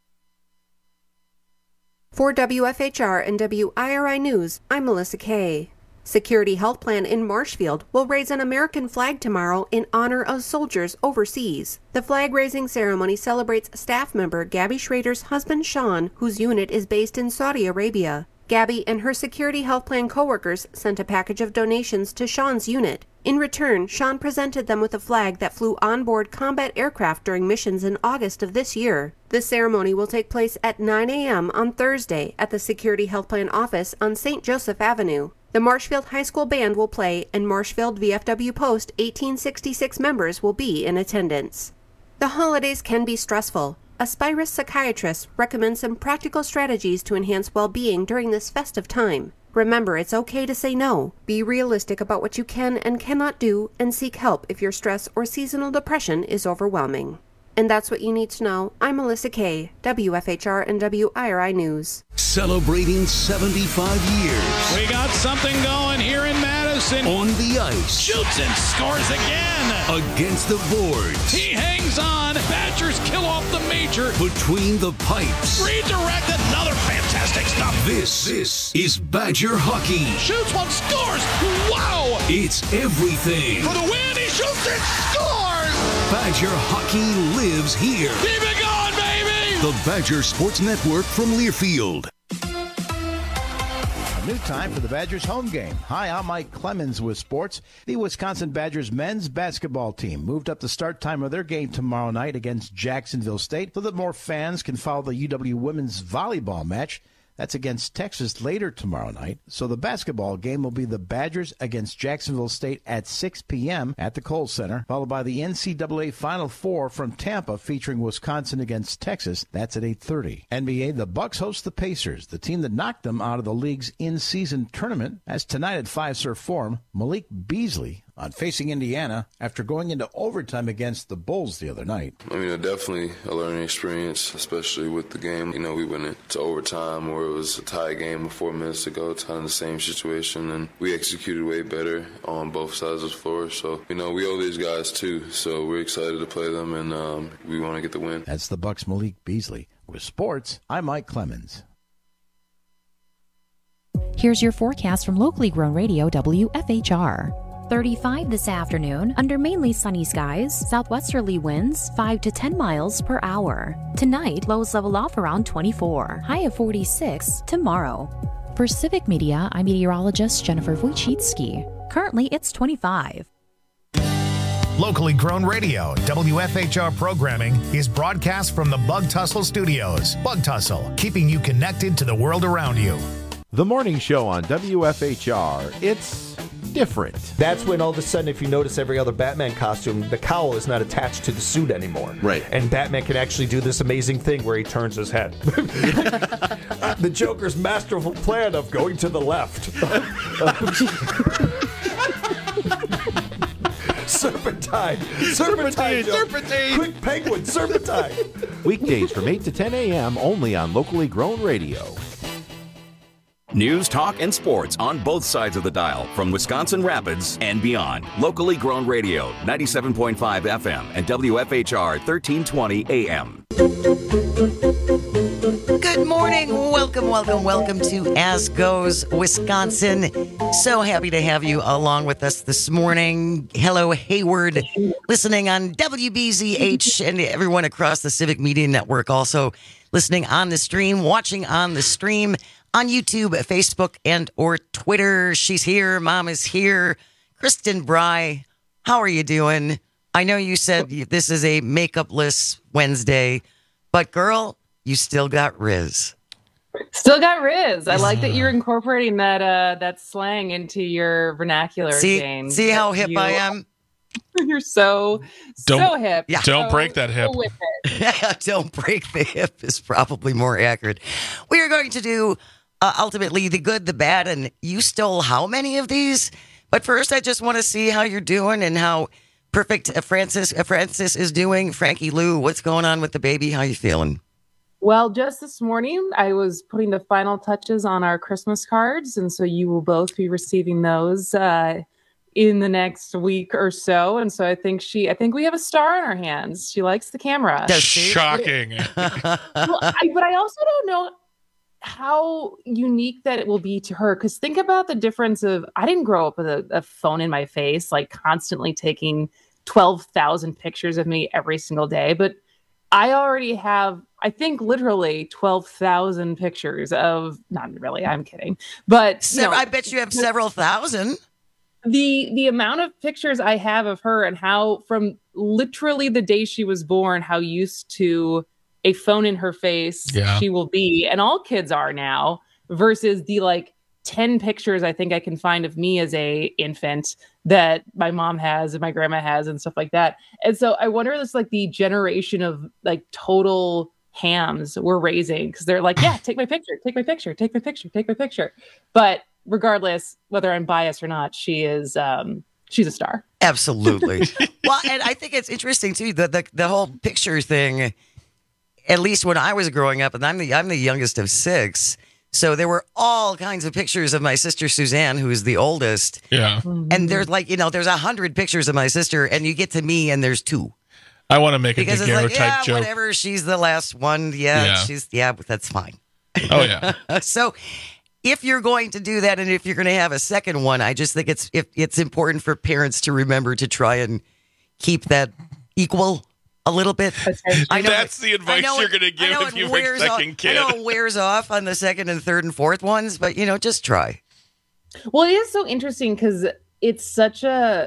For W F H R and W I R I News, I'm Melissa Kay. Security Health Plan in Marshfield will raise an American flag tomorrow in honor of soldiers overseas. The flag-raising ceremony celebrates staff member Gabby Schrader's husband Sean, whose unit is based in Saudi Arabia. Gabby and her Security Health Plan coworkers sent a package of donations to Sean's unit. In return, Sean presented them with a flag that flew onboard combat aircraft during missions in August of this year. The ceremony will take place at nine a.m. on Thursday at the Security Health Plan office on Saint Joseph Avenue. The Marshfield High School Band will play, and Marshfield V F W Post eighteen sixty-six members will be in attendance. The holidays can be stressful. Aspirus Psychiatrist recommends some practical strategies to enhance well-being during this festive time. Remember, it's okay to say no. Be realistic about what you can and cannot do, and seek help if your stress or seasonal depression is overwhelming. And that's what you need to know. I'm Melissa Kay, W F H R and W I R I News. Celebrating seventy-five years. We got something going here in Madison. On the ice. Shoots and scores again. Against the boards. He hangs on. Badgers kill off the major. Between the pipes. Redirect, another fantastic stop. This, this is Badger hockey. Shoots one, scores. Wow. It's everything. For the win, he shoots and scores. Badger hockey lives here. Keep it going, baby. The Badger Sports Network from Learfield. A new time for the Badgers home game. Hi, I'm Mike Clemens with sports. The Wisconsin Badgers men's basketball team moved up the start time of their game tomorrow night against Jacksonville State so that more fans can follow the U W women's volleyball match. That's against Texas later tomorrow night. So the basketball game will be the Badgers against Jacksonville State at six p.m. at the Kohl Center, followed by the N C double A Final Four from Tampa featuring Wisconsin against Texas. That's at eight thirty. N B A, the Bucks host the Pacers, the team that knocked them out of the league's in-season tournament. As tonight at Fiserv Forum, Malik Beasley on facing Indiana after going into overtime against the Bulls the other night. I mean, definitely a learning experience, especially with the game. You know, we went into overtime where it was a tie game with four minutes to go, kind of the same situation, and we executed way better on both sides of the floor. So, you know, we owe these guys too, so we're excited to play them, and um, we want to get the win. That's the Bucks' Malik Beasley. With sports, I'm Mike Clemens. Here's your forecast from locally grown radio W F H R. thirty-five this afternoon under mainly sunny skies, southwesterly winds five to ten miles per hour. Tonight, lows level off around twenty-four, high of forty-six tomorrow. For Civic Media, I'm meteorologist Jennifer Wojcicki. Currently, it's twenty-five. Locally grown radio, W F H R programming is broadcast from the Bug Tussle Studios. Bug Tussle, keeping you connected to the world around you. The morning show on W F H R, it's different. That's when all of a sudden, if you notice every other Batman costume, the cowl is not attached to the suit anymore. Right. And Batman can actually do this amazing thing where he turns his head. The Joker's masterful plan of going to the left. Serpentine. Serpentine. Serpentine. Quick penguin. Serpentine. Weekdays from eight to ten a.m. only on Locally Grown Radio. News, talk, and sports on both sides of the dial from Wisconsin Rapids and beyond. Locally grown radio, ninety-seven point five F M and W F H R thirteen twenty A M. Good morning. Welcome, welcome, welcome to As Goes Wisconsin. So happy to have you along with us this morning. Hello, Hayward, listening on W B Z H and everyone across the Civic Media Network. Also listening on the stream, watching on the stream on YouTube, Facebook, and or Twitter. She's here. Mom is here. Kristen Bry, how are you doing? I know you said this is a makeupless Wednesday, but girl, you still got Riz. Still got Riz. I like that you're incorporating that uh, that slang into your vernacular, See, James. see how That hip you- I am? You're so, so Don't- hip. yeah. Don't So break that hip. cool with it. Don't break the hip is probably more accurate. We are going to do uh, ultimately the good, the bad, and you stole how many of these? But first, I just want to see how you're doing and how perfect uh, Francis uh, Francis is doing. Frankie Lou, what's going on with the baby? How you feeling? Well, just this morning, I was putting the final touches on our Christmas cards, and so you will both be receiving those uh, in the next week or so. And so I think she, I think we have a star in our hands. She likes the camera. Shocking. Well, I, but I also don't know how unique that it will be to her. Because think about the difference of, I didn't grow up with a, a phone in my face, like constantly taking twelve thousand pictures of me every single day. But I already have, I think, literally twelve thousand pictures of, not really, I'm kidding. But you Sev- know, I bet you have several thousand. the the amount of pictures I have of her and how from literally the day she was born, how used to a phone in her face Yeah. she will be, and all kids are now, versus the like ten pictures I think I can find of me as a infant that my mom has and my grandma has and stuff like that. And so I wonder if it's like the generation of like total hams we're raising, because they're like, yeah, take my picture, take my picture, take my picture, take my picture. But regardless, whether I'm biased or not, she is um she's a star. Absolutely. Well, and I think it's interesting too, the, the the whole picture thing. At least when I was growing up, and I'm the I'm the youngest of six, so there were all kinds of pictures of my sister Suzanne, who is the oldest. Yeah. And there's like, you know, there's a hundred pictures of my sister, and you get to me, and there's two. I want to make a Because it's like, daguerreotype yeah, joke. whatever. She's the last one. Yeah, Yeah. she's yeah, but that's fine. Oh yeah. So, if you're going to do that, and if you're going to have a second one, I just think it's if it's important for parents to remember to try and keep that equal a little bit. I know That's the advice I know you're it- going to I give know if it you have a wears second off, kid. I know it wears off on the second and third and fourth ones, but you know, just try. Well, it is so interesting because it's such a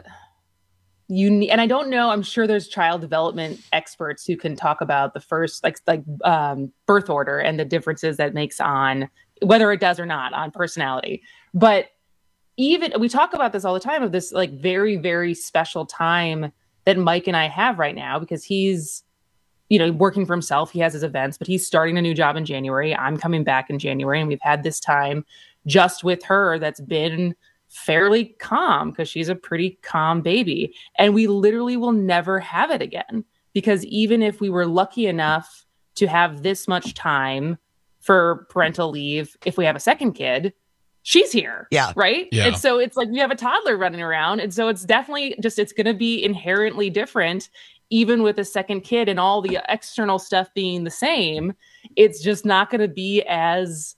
unique, and I don't know, I'm sure there's child development experts who can talk about the first like like um, birth order and the differences that makes on whether it does or not on personality. But even we talk about this all the time of this like very, very special time that Mike and I have right now, because he's, you know, working for himself. He has his events, but he's starting a new job in January. I'm coming back in January, and we've had this time just with her that's been fairly calm, because she's a pretty calm baby. And we literally will never have it again, because even if we were lucky enough to have this much time for parental leave, if we have a second kid, she's here. Yeah. Right. Yeah. And so it's like we have a toddler running around. And so it's definitely just, it's going to be inherently different, even with a second kid and all the external stuff being the same. It's just not going to be as,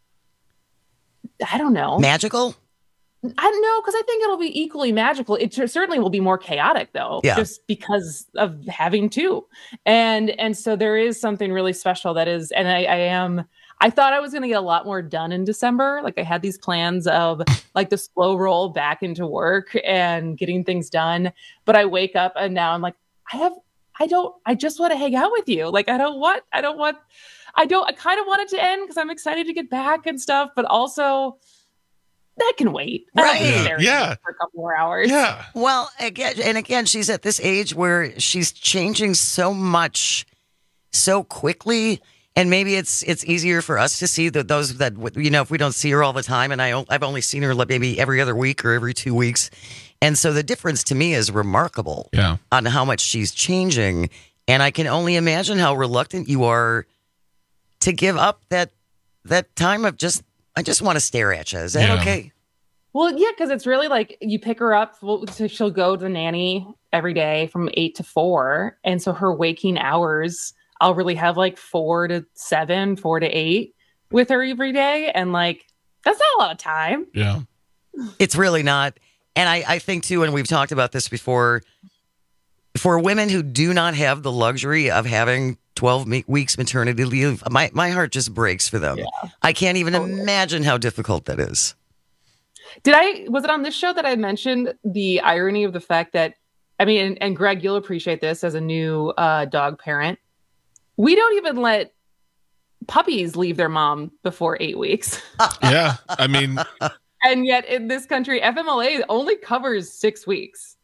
I don't know. Magical? I don't know, because I think it'll be equally magical. It cer- certainly will be more chaotic, though, Yeah. just because of having two. And and so there is something really special that is, and I, I am, I thought I was going to get a lot more done in December. Like I had these plans of like the slow roll back into work and getting things done. But I wake up and now I'm like, I have, I don't, I just want to hang out with you. Like I don't want, I don't want, I don't, I kind of want it to end because I'm excited to get back and stuff, but also that can wait. I don't Right. need to stare at you Yeah. for a couple more hours. Well, again, and again, she's at this age where she's changing so much so quickly. And maybe it's it's easier for us to see that those that, you know, if we don't see her all the time, and I, o- I've only seen her like maybe every other week or every two weeks. And so the difference to me is remarkable Yeah. on how much she's changing. And I can only imagine how reluctant you are to give up that that time of just I just want to stare at you. Is that Yeah. okay? Well, yeah, because it's really like you pick her up. Well, so she'll go to the nanny every day from eight to four, and so her waking hours, I'll really have like four to seven, four to eight with her every day, and like that's not a lot of time. Yeah. It's really not. And I, I think, too, and we've talked about this before, for women who do not have the luxury of having twelve me- weeks maternity leave, my, my heart just breaks for them. Yeah. I can't even imagine how difficult that is. Did I, was it on this show that I mentioned the irony of the fact that, I mean, and, and Greg, you'll appreciate this as a new uh, dog parent. We don't even let puppies leave their mom before eight weeks. Yeah. I mean, And yet in this country, F M L A only covers six weeks.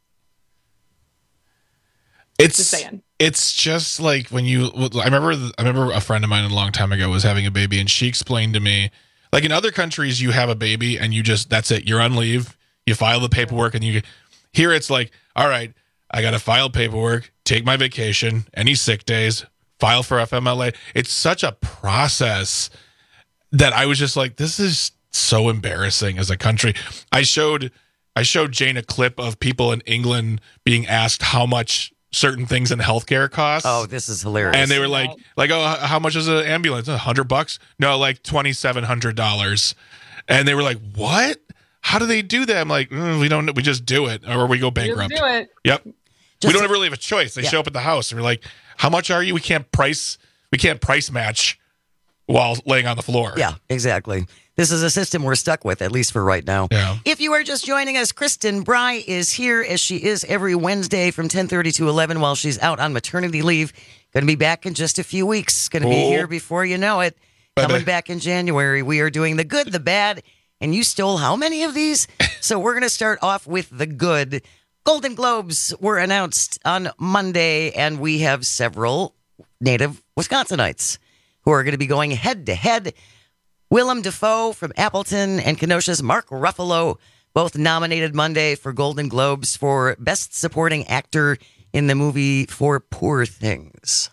it's Just saying. it's just like when you. I remember. I remember a friend of mine a long time ago was having a baby, and she explained to me, like in other countries, you have a baby and you just that's it. You're on leave. You file the paperwork, and you. Here it's like, all right, I got to file paperwork, take my vacation, any sick days, file for F M L A. It's such a process that I was just like, this is so embarrassing as a country. I showed I showed Jane a clip of people in England being asked how much certain things in healthcare costs. Oh, this is hilarious. And they were like, like, oh, h- how much is an ambulance? A hundred bucks? No, like twenty seven hundred dollars. And they were like, what? How do they do that? I'm like, mm, we don't. We just do it, or we go bankrupt. Just do it. Yep. Just we don't really have a choice. They Yeah. show up at the house and we're like, how much are you? We can't price. We can't price match while laying on the floor. Yeah, exactly. This is a system we're stuck with, at least for right now. Yeah. If you are just joining us, Kristen Bry is here as she is every Wednesday from ten thirty to eleven while she's out on maternity leave. Going to be back in just a few weeks. Going to be Oh. here before you know it. Bye-bye. Coming back in January. We are doing the good, the bad, and you stole how many of these? So we're going to start off with the good. Golden Globes were announced on Monday, and we have several native Wisconsinites who are going to be going head to head. Willem Dafoe from Appleton and Kenosha's Mark Ruffalo, both nominated Monday for Golden Globes for Best Supporting Actor in the movie For Poor Things.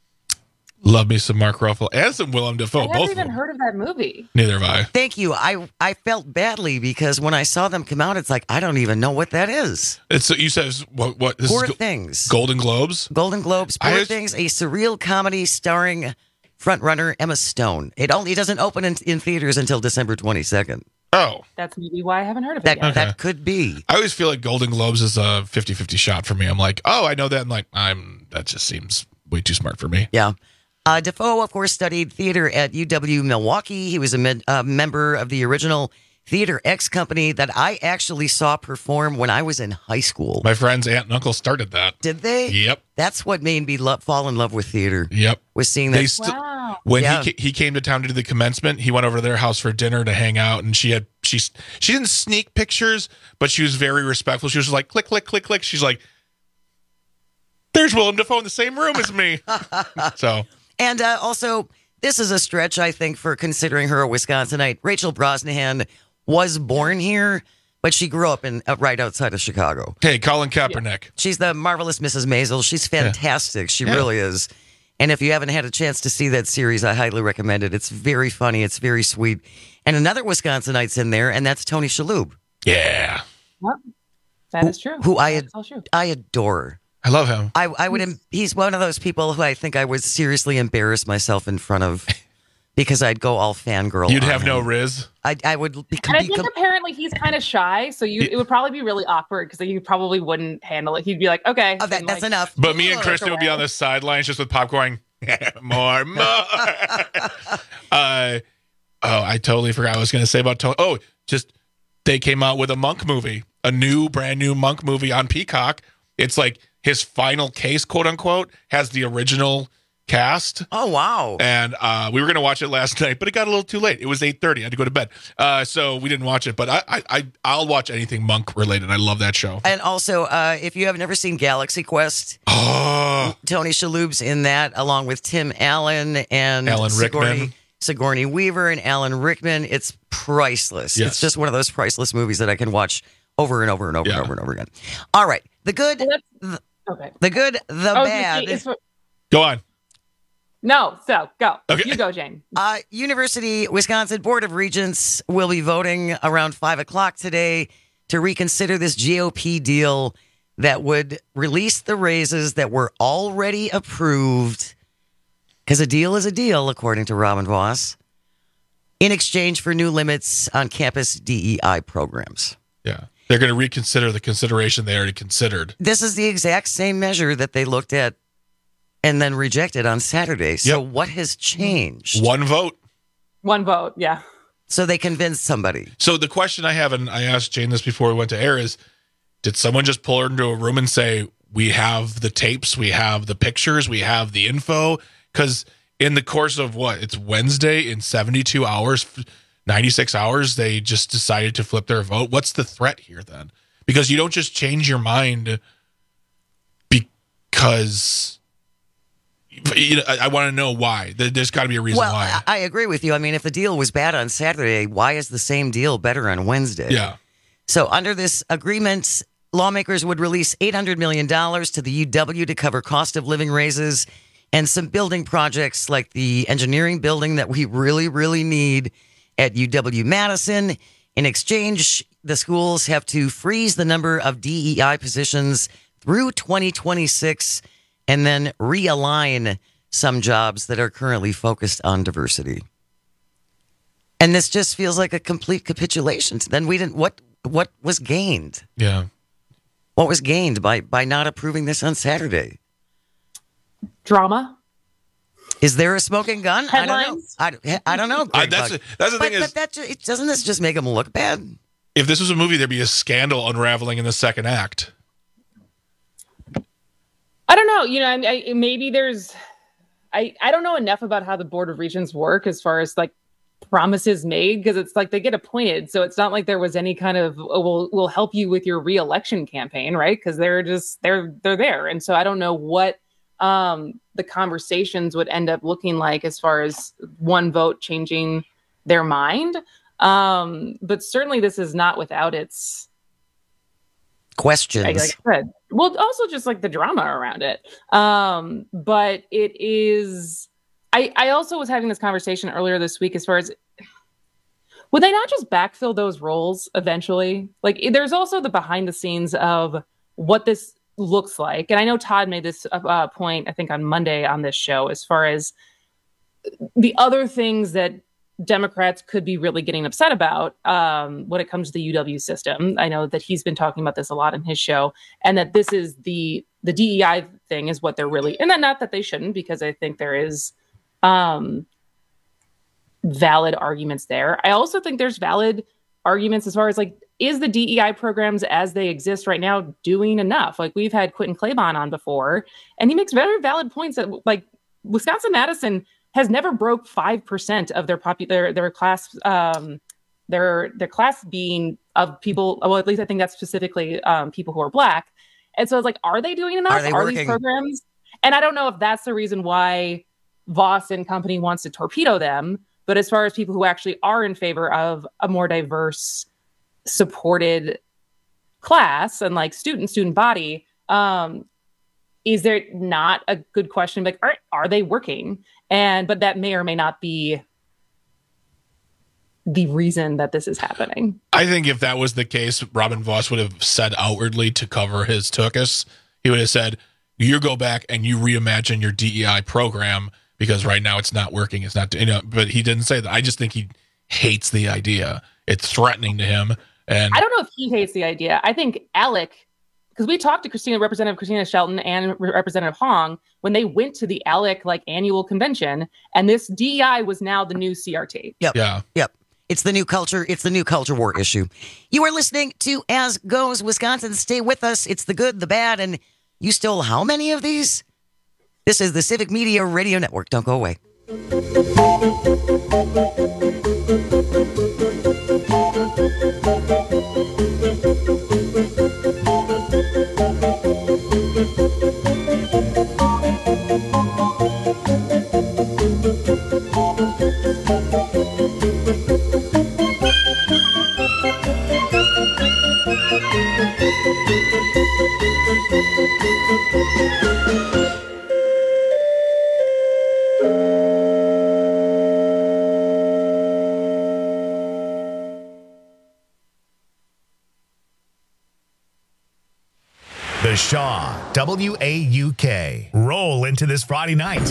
Love me some Mark Ruffalo and some Willem Dafoe. I haven't Both of even them. heard of that movie. Neither have I. Thank you. I I felt badly because when I saw them come out, it's like, I don't even know what that is. It's you said it's- what what this Poor is Go- Things. Golden Globes. Golden Globes, Poor I- Things, a surreal comedy starring frontrunner Emma Stone. It only it doesn't open in, in theaters until December twenty-second. Oh, That's maybe why I haven't heard of That it yet. that could be. I always feel like Golden Globes is a fifty-fifty shot for me. I'm like, oh, I know that. I'm like, I'm that just seems way too smart for me. Yeah. Uh, Defoe, of course, studied theater at U W Milwaukee. He was a med- uh, member of the original Theater X company that I actually saw perform when I was in high school. My friend's aunt and uncle started that. Did they? Yep. That's what made me lo- fall in love with theater. Yep. Was seeing that. They st- Wow. When Yeah. he ca- he came to town to do the commencement, he went over to their house for dinner to hang out, and she had she she didn't sneak pictures, but she was very respectful. She was just like click click click click. She's like, "There's Willem Dafoe in the same room as me." So And uh, also, this is a stretch, I think, for considering her a Wisconsinite. Rachel Brosnahan was born here, but she grew up in uh, right outside of Chicago. hey, Colin Kaepernick. She's the marvelous Missus Maisel. She's fantastic. She Yeah. really is. And if you haven't had a chance to see that series, I highly recommend it. It's very funny. It's very sweet. And another Wisconsinite's in there, and that's Tony Shalhoub, Yeah, Yep. That is true. who I That's all true. I adore. I love him. I, I would. em- He's one of those people who I think I would seriously embarrass myself in front of because I'd go all fangirl. You'd on have no him. riz. I I would. Be, And I be- think apparently he's kind of shy, so you it would probably be really awkward because you probably wouldn't handle it. He'd be like, "Okay, oh, that, and, that's like, enough. But me and Ugh. Kristen would be on the sidelines just with popcorn. more, more. uh, oh, I totally forgot what I was going to say about Tony. Oh, just they came out with a Monk movie, a new, brand new Monk movie on Peacock. It's like his final case, quote unquote, has the original cast. Oh wow! And uh, we were going to watch it last night, but it got a little too late. It was eight thirty. I had to go to bed, uh, so we didn't watch it. But I, I, I, I'll watch anything Monk related. I love that show. And also, uh, if you have never seen Galaxy Quest, Oh, Tony Shalhoub's in that, along with Tim Allen and Alan Sigourney, Rickman. Sigourney Weaver and Alan Rickman. It's priceless. Yes. It's just one of those priceless movies that I can watch over and over and over Yeah. and over and over again. All right, the good, Well, the, Okay. the good, the I was gonna bad. say, it's- go on. No, so go. Okay. You go, Jane. Uh, University Wisconsin Board of Regents will be voting around five o'clock today to reconsider this G O P deal that would release the raises that were already approved, because a deal is a deal, according to Robin Voss, in exchange for new limits on campus D E I programs. Yeah. They're going to reconsider the consideration they already considered. This is the exact same measure that they looked at and then rejected on Saturday. So Yep. what has changed? One vote. One vote, yeah. So they convinced somebody. So the question I have, and I asked Jane this before we went to air, is did someone just pull her into a room and say, we have the tapes, we have the pictures, we have the info? Because in the course of what? It's Wednesday, in seventy-two hours, ninety-six hours, they just decided to flip their vote. What's the threat here then? Because you don't just change your mind because... You know, I, I want to know why. There, there's got to be a reason well, why. I, I agree with you. I mean, if the deal was bad on Saturday, why is the same deal better on Wednesday? Yeah. So under this agreement, lawmakers would release eight hundred million dollars to the U W to cover cost of living raises and some building projects like the engineering building that we really, really need at U W-Madison. In exchange, the schools have to freeze the number of D E I positions through twenty twenty-six and then realign some jobs that are currently focused on diversity. And this just feels like a complete capitulation. Then we didn't. What what was gained? Yeah. What was gained by by not approving this on Saturday? Drama. Is there a smoking gun? Headlines? I don't know. I, I don't know. I, Greg that's Buck. that's the but, thing but is, that ju- it- doesn't this just make them look bad? if this was a movie, there'd be a scandal unraveling in the second act. I don't know. You know, I, I, maybe there's. I I don't know enough about how the Board of Regents work as far as like promises made, because it's like they get appointed, so it's not like there was any kind of oh, we'll we'll help you with your re-election campaign, right? Because they're just they're they're there, and so I don't know what um, the conversations would end up looking like as far as one vote changing their mind. Um, but certainly, this is not without its questions. Like, like I said, well, also just like the drama around it. Um, but it is. I, I also was having this conversation earlier this week as far as would they not just backfill those roles eventually? Like there's also the behind the scenes of what this looks like. And I know Todd made this uh, point, I think on Monday on this show, as far as the other things that Democrats could be really getting upset about um, when it comes to the U W system. I know that he's been talking about this a lot in his show, and that this is the the D E I thing is what they're really, and that not that they shouldn't, because I think there is um, valid arguments there. I also think there's valid arguments as far as like, is the D E I programs as they exist right now doing enough? Like we've had Quentin Claiborne on before, and he makes very valid points that like Wisconsin-Madison has never broke five percent of their popular their class um, their their class being of people. Well, at least I think that's specifically um, people who are Black. And so it's like, are they doing enough? Are they are working? These programs? And I don't know if that's the reason why Voss and company wants to torpedo them. But as far as people who actually are in favor of a more diverse, supported class and like student student body, um, is there not a good question? Like, are are they working? And but that may or may not be the reason that this is happening. I think if that was the case, Robin Voss would have said outwardly to cover his tuchus, he would have said, you go back and you reimagine your D E I program because right now it's not working. It's not, you know, but he didn't say that. I just think he hates the idea. It's threatening to him. And I don't know if he hates the idea. I think Alec, because we talked to Christina, Representative Christina Shelton and Representative Hong when they went to the Alec like annual convention, and this D E I was now the new C R T. Yep. Yeah. Yep. It's the new culture. It's the new culture war issue. You are listening to As Goes Wisconsin. Stay with us. It's the good, the bad, and you stole how many of these? This is the Civic Media Radio Network. Don't go away. Shaw, W A U K. Roll into this Friday night.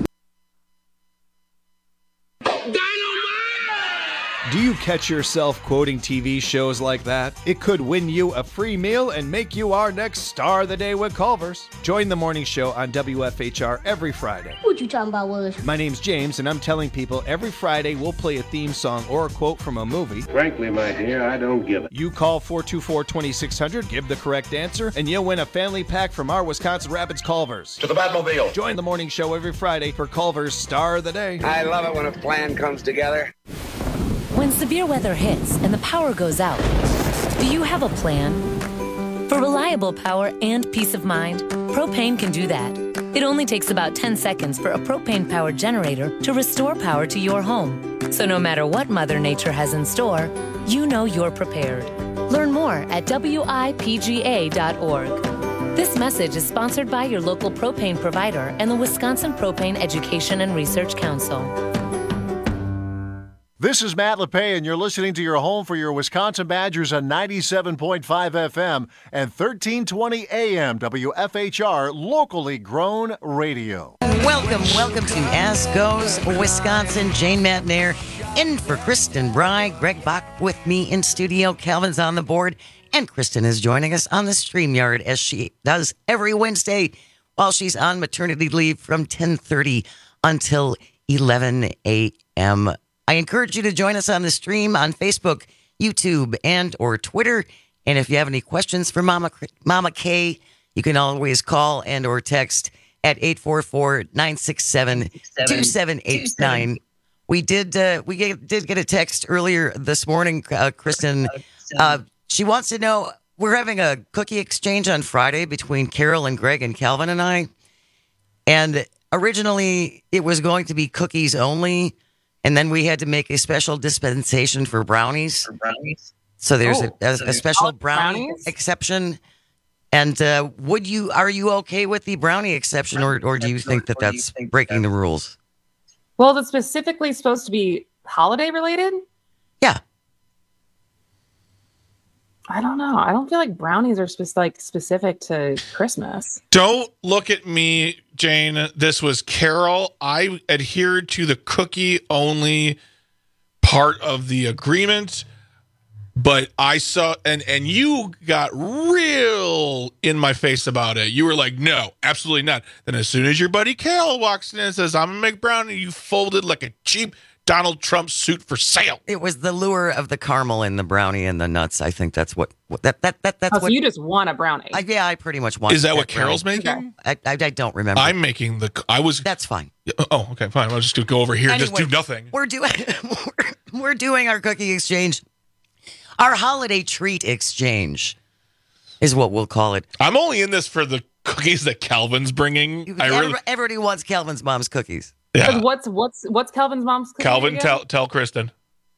Do you catch yourself quoting T V shows like that? It could win you a free meal and make you our next star of the day with Culver's. Join the morning show on W F H R every Friday. What you talking about, Willis? My name's James, and I'm telling people every Friday we'll play a theme song or a quote from a movie. Frankly, my dear, I don't give it. You call four two four, two six zero zero, give the correct answer, and you'll win a family pack from our Wisconsin Rapids Culver's. To the Batmobile. Join the morning show every Friday for Culver's Star of the Day. I love it when a plan comes together. When severe weather hits and the power goes out, do you have a plan? For reliable power and peace of mind, Propane can do that. It only takes about ten seconds for a propane-powered generator to restore power to your home. So no matter what Mother Nature has in store, you know you're prepared. Learn more at W I P G A dot org. This message is sponsored by your local propane provider and the Wisconsin Propane Education and Research Council. This is Matt LePay, and you're listening to your home for your Wisconsin Badgers on ninety-seven point five F M and thirteen twenty A M W F H R, locally grown radio. Welcome, welcome to As Goes Wisconsin. Jane Matnair in for Kristen Bry. Greg Bach with me in studio. Calvin's on the board, and Kristen is joining us on the StreamYard as she does every Wednesday while she's on maternity leave from ten thirty until eleven A M I encourage you to join us on the stream on Facebook, YouTube, and or Twitter. And if you have any questions for Mama Mama K, you can always call and or text at eight four four, nine six seven, two seven eight nine. We did uh, we get, did get a text earlier this morning, uh, Kristen. Uh, she wants to know, we're having a cookie exchange on Friday between Carol and Greg and Calvin and I. And originally it was going to be cookies only. And then we had to make a special dispensation for brownies. For brownies. So there's oh, a, a, a special brownie brownies? exception. And uh, would you are you okay with the brownie exception, or, or do you think that that's breaking the rules? Well, it's specifically supposed to be holiday related. Yeah. I don't know. I don't feel like brownies are spe- like specific to Christmas. Don't look at me, Jane. This was Carol. I adhered to the cookie only part of the agreement, but I saw and and you got real in my face about it. You were like, "No, absolutely not." Then as soon as your buddy Carol walks in and says, "I'm gonna make brownie," you folded like a cheap Donald Trump suit for sale. It was the lure of the caramel and the brownie and the nuts. I think that's what, what that that that that's oh, what. So you just want a brownie? I, yeah, I pretty much want. Is that, that what Carol's brownie. making? I, I I don't remember. I'm making the. I was. That's fine. Oh, okay, fine. I'll just go over here and anyway, just do nothing. We're doing we're, we're doing our cookie exchange, our holiday treat exchange, is what we'll call it. I'm only in this for the cookies that Calvin's bringing. I Every, really, everybody wants Calvin's mom's cookies. Yeah. What's what's what's Calvin's mom's cookies Calvin, again? tell tell Kristen.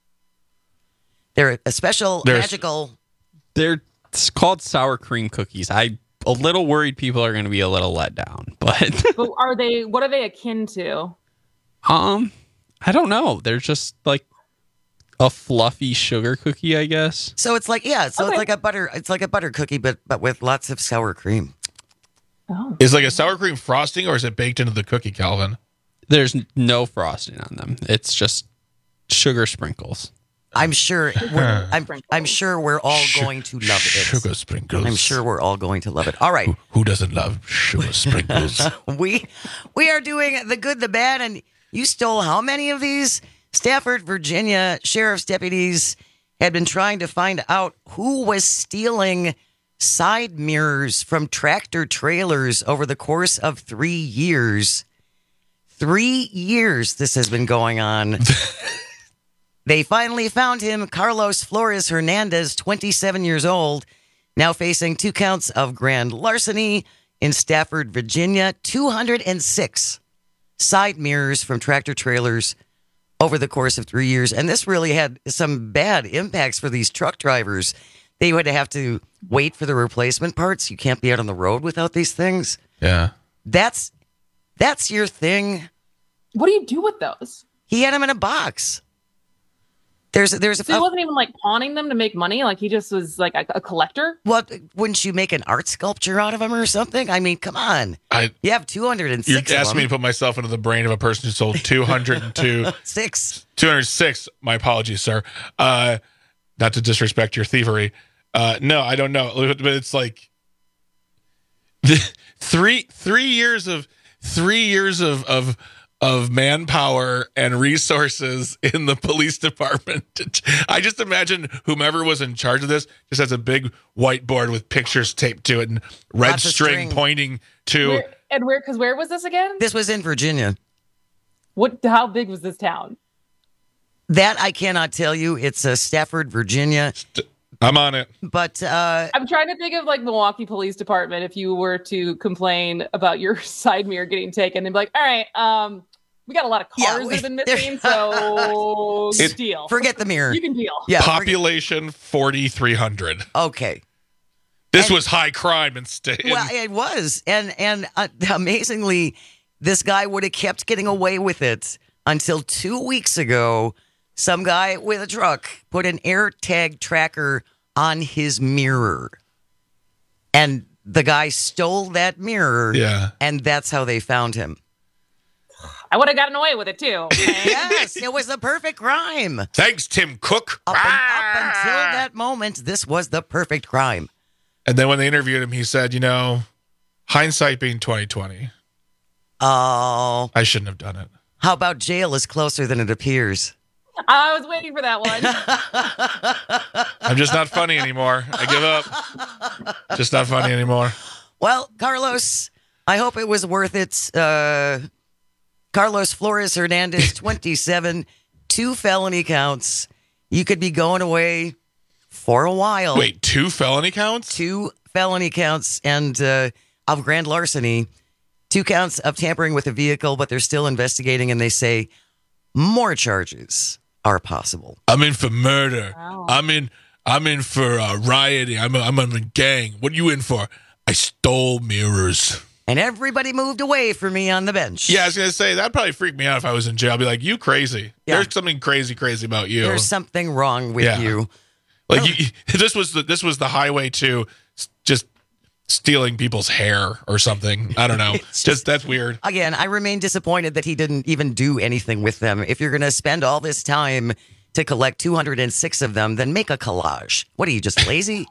They're a special There's, magical. They're called sour cream cookies. I'm a little worried people are going to be a little let down, but but are they? What are they akin to? Um, I don't know. They're just like a fluffy sugar cookie, I guess. So it's like yeah, so Okay. it's like a butter. It's like a butter cookie, but but with lots of sour cream. Oh. Is it like a sour cream frosting, or is it baked into the cookie, Calvin? There's no frosting on them. It's just sugar sprinkles. I'm sure. We're, I'm, I'm sure we're all going to love it. Sugar sprinkles. I'm sure we're all going to love it. All right. Who, who doesn't love sugar sprinkles? we we are doing the good, the bad, and you stole how many of these? Stafford, Virginia sheriff's deputies had been trying to find out who was stealing side mirrors from tractor trailers over the course of three years. Three years this has been going on. They finally found him, Carlos Flores Hernandez, twenty-seven years old, now facing two counts of grand larceny in Stafford, Virginia, two hundred six side mirrors from tractor trailers over the course of three years. And this really had some bad impacts for these truck drivers. They would have to wait for the replacement parts. You can't be out on the road without these things. Yeah. That's that's your thing. What do you do with those? He had them in a box. There's there's so he wasn't even like pawning them to make money. Like he just was like a, a collector. What? Wouldn't you make an art sculpture out of them or something? I mean, come on. I you have two hundred six. You're asking me to put myself into the brain of a person who sold two hundred two six. two hundred six. My apologies, sir. Uh, not to disrespect your thievery. Uh, no, I don't know, but it's like three three years of three years of of. of manpower and resources in the police department. I just imagine whomever was in charge of this just has a big whiteboard with pictures taped to it and red Lots of string, string. pointing to. Where, and where? Because where was this again? This was in Virginia. What? How big was this town? That I cannot tell you. It's uh, Stafford, Virginia. I'm on it. But uh, I'm trying to think of like Milwaukee Police Department. If you were to complain about your side mirror getting taken, they'd be like, "All right, um, we got a lot of cars Yeah, that we- have been missing, so It- deal. Forget the mirror. You can deal." Yeah. Population forty-three hundred. Okay. This was high crime in state. Well, it was, and and uh, amazingly, this guy would have kept getting away with it until two weeks ago. Some guy with a truck put an AirTag tracker on his mirror, and the guy stole that mirror. Yeah, and that's how they found him. I would have gotten away with it too. Yes, it was the perfect crime. Thanks, Tim Cook. Up, un- up until that moment, this was the perfect crime. And then when they interviewed him, he said, "You know, hindsight being twenty twenty, Oh, I shouldn't have done it." how about jail is closer than it appears? I was waiting for that one. I'm just not funny anymore. I give up. Just not funny anymore. Well, Carlos, I hope it was worth it. Uh, Carlos Flores Hernandez, twenty-seven, two felony counts. You could be going away for a while. Wait, two felony counts? Two felony counts and uh, of grand larceny. Two counts of tampering with a vehicle, but they're still investigating, and they say more charges are possible. I'm in for murder. Wow. I'm in. I'm in for uh, rioting. I'm. A, I'm in a gang. What are you in for? I stole mirrors. And everybody moved away from me on the bench. Yeah, I was gonna say that'd probably freak me out if I was in jail. I'd be like, "You crazy? Yeah. There's something crazy, crazy about you. There's something wrong with Yeah. you." Like you, this was the this was the highway to s- just stealing people's hair or something. I don't know. It's just that's weird. Again, I remain disappointed that he didn't even do anything with them. If you're going to spend all this time to collect two hundred six of them, then make a collage. What are you, just lazy?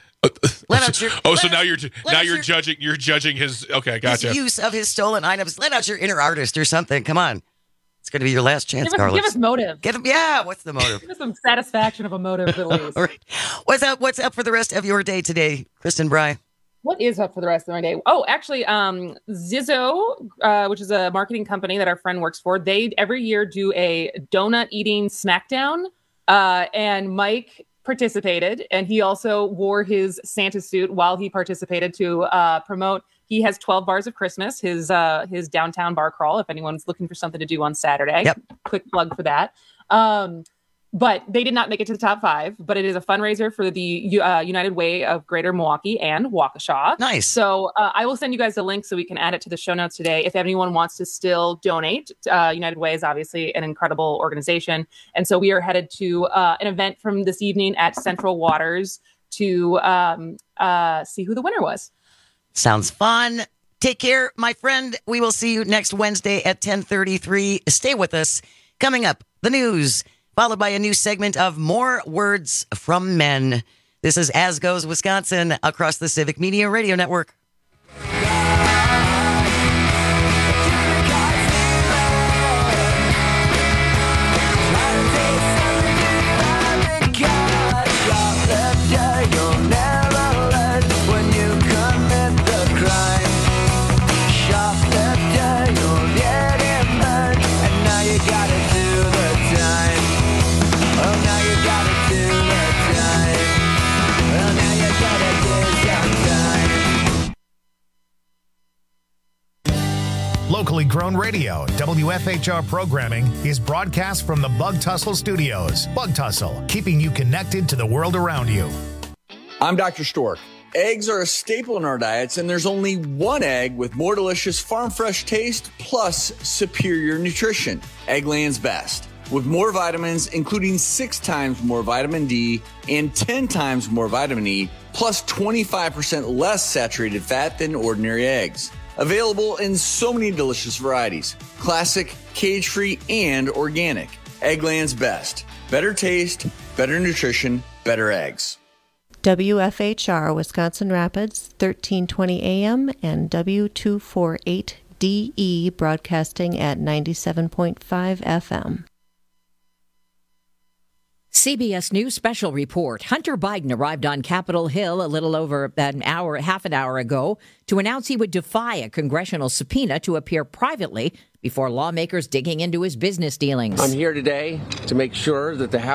Let out your, oh, let so out- now you're let now out you're your- judging you're judging his okay, gotcha. his use of his stolen items. Let out your inner artist or something. Come on. It's going to be your last chance, Give us, Carlos. give us motive. Get him. Yeah, what's the motive? Give us some satisfaction of a motive, at least. All right. What's up? What's up for the rest of your day today, Kristen Bry? What is up for the rest of my day? Oh, actually, um, Zizzo, uh, which is a marketing company that our friend works for, they every year do a donut eating smackdown. Uh, and Mike participated, and he also wore his Santa suit while he participated to uh, promote. He has twelve Bars of Christmas, his uh, his downtown bar crawl. If anyone's looking for something to do on Saturday, Yep. Quick plug for that. Um, But they did not make it to the top five. But it is a fundraiser for the uh, United Way of Greater Milwaukee and Waukesha. Nice. So uh, I will send you guys the link so we can add it to the show notes today. If anyone wants to still donate, uh, United Way is obviously an incredible organization. And so we are headed to uh, an event from this evening at Central Waters to um, uh, see who the winner was. Sounds fun. Take care, my friend. We will see you next Wednesday at ten thirty-three. Stay with us. Coming up, the news, followed by a new segment of More Words from Men. This is As Goes Wisconsin across the Civic Media Radio Network. Locally grown radio, W F H R programming is broadcast from the Bug Tussle Studios. Bug Tussle, keeping you connected to the world around you. I'm Doctor Stork. Eggs are a staple in our diets, and there's only one egg with more delicious farm fresh taste plus superior nutrition. Eggland's Best. with more vitamins, including six times more vitamin D and ten times more vitamin E, plus twenty-five percent less saturated fat than ordinary eggs. Available in so many delicious varieties: classic, cage-free, and organic. Eggland's best. Better taste, better nutrition, better eggs. W F H R Wisconsin Rapids, thirteen twenty A M and W two forty-eight D E broadcasting at ninety-seven point five F M. C B S News special report. Hunter Biden arrived on Capitol Hill a little over an hour, half an hour ago to announce he would defy a congressional subpoena to appear privately before lawmakers digging into his business dealings. I'm here today to make sure that the House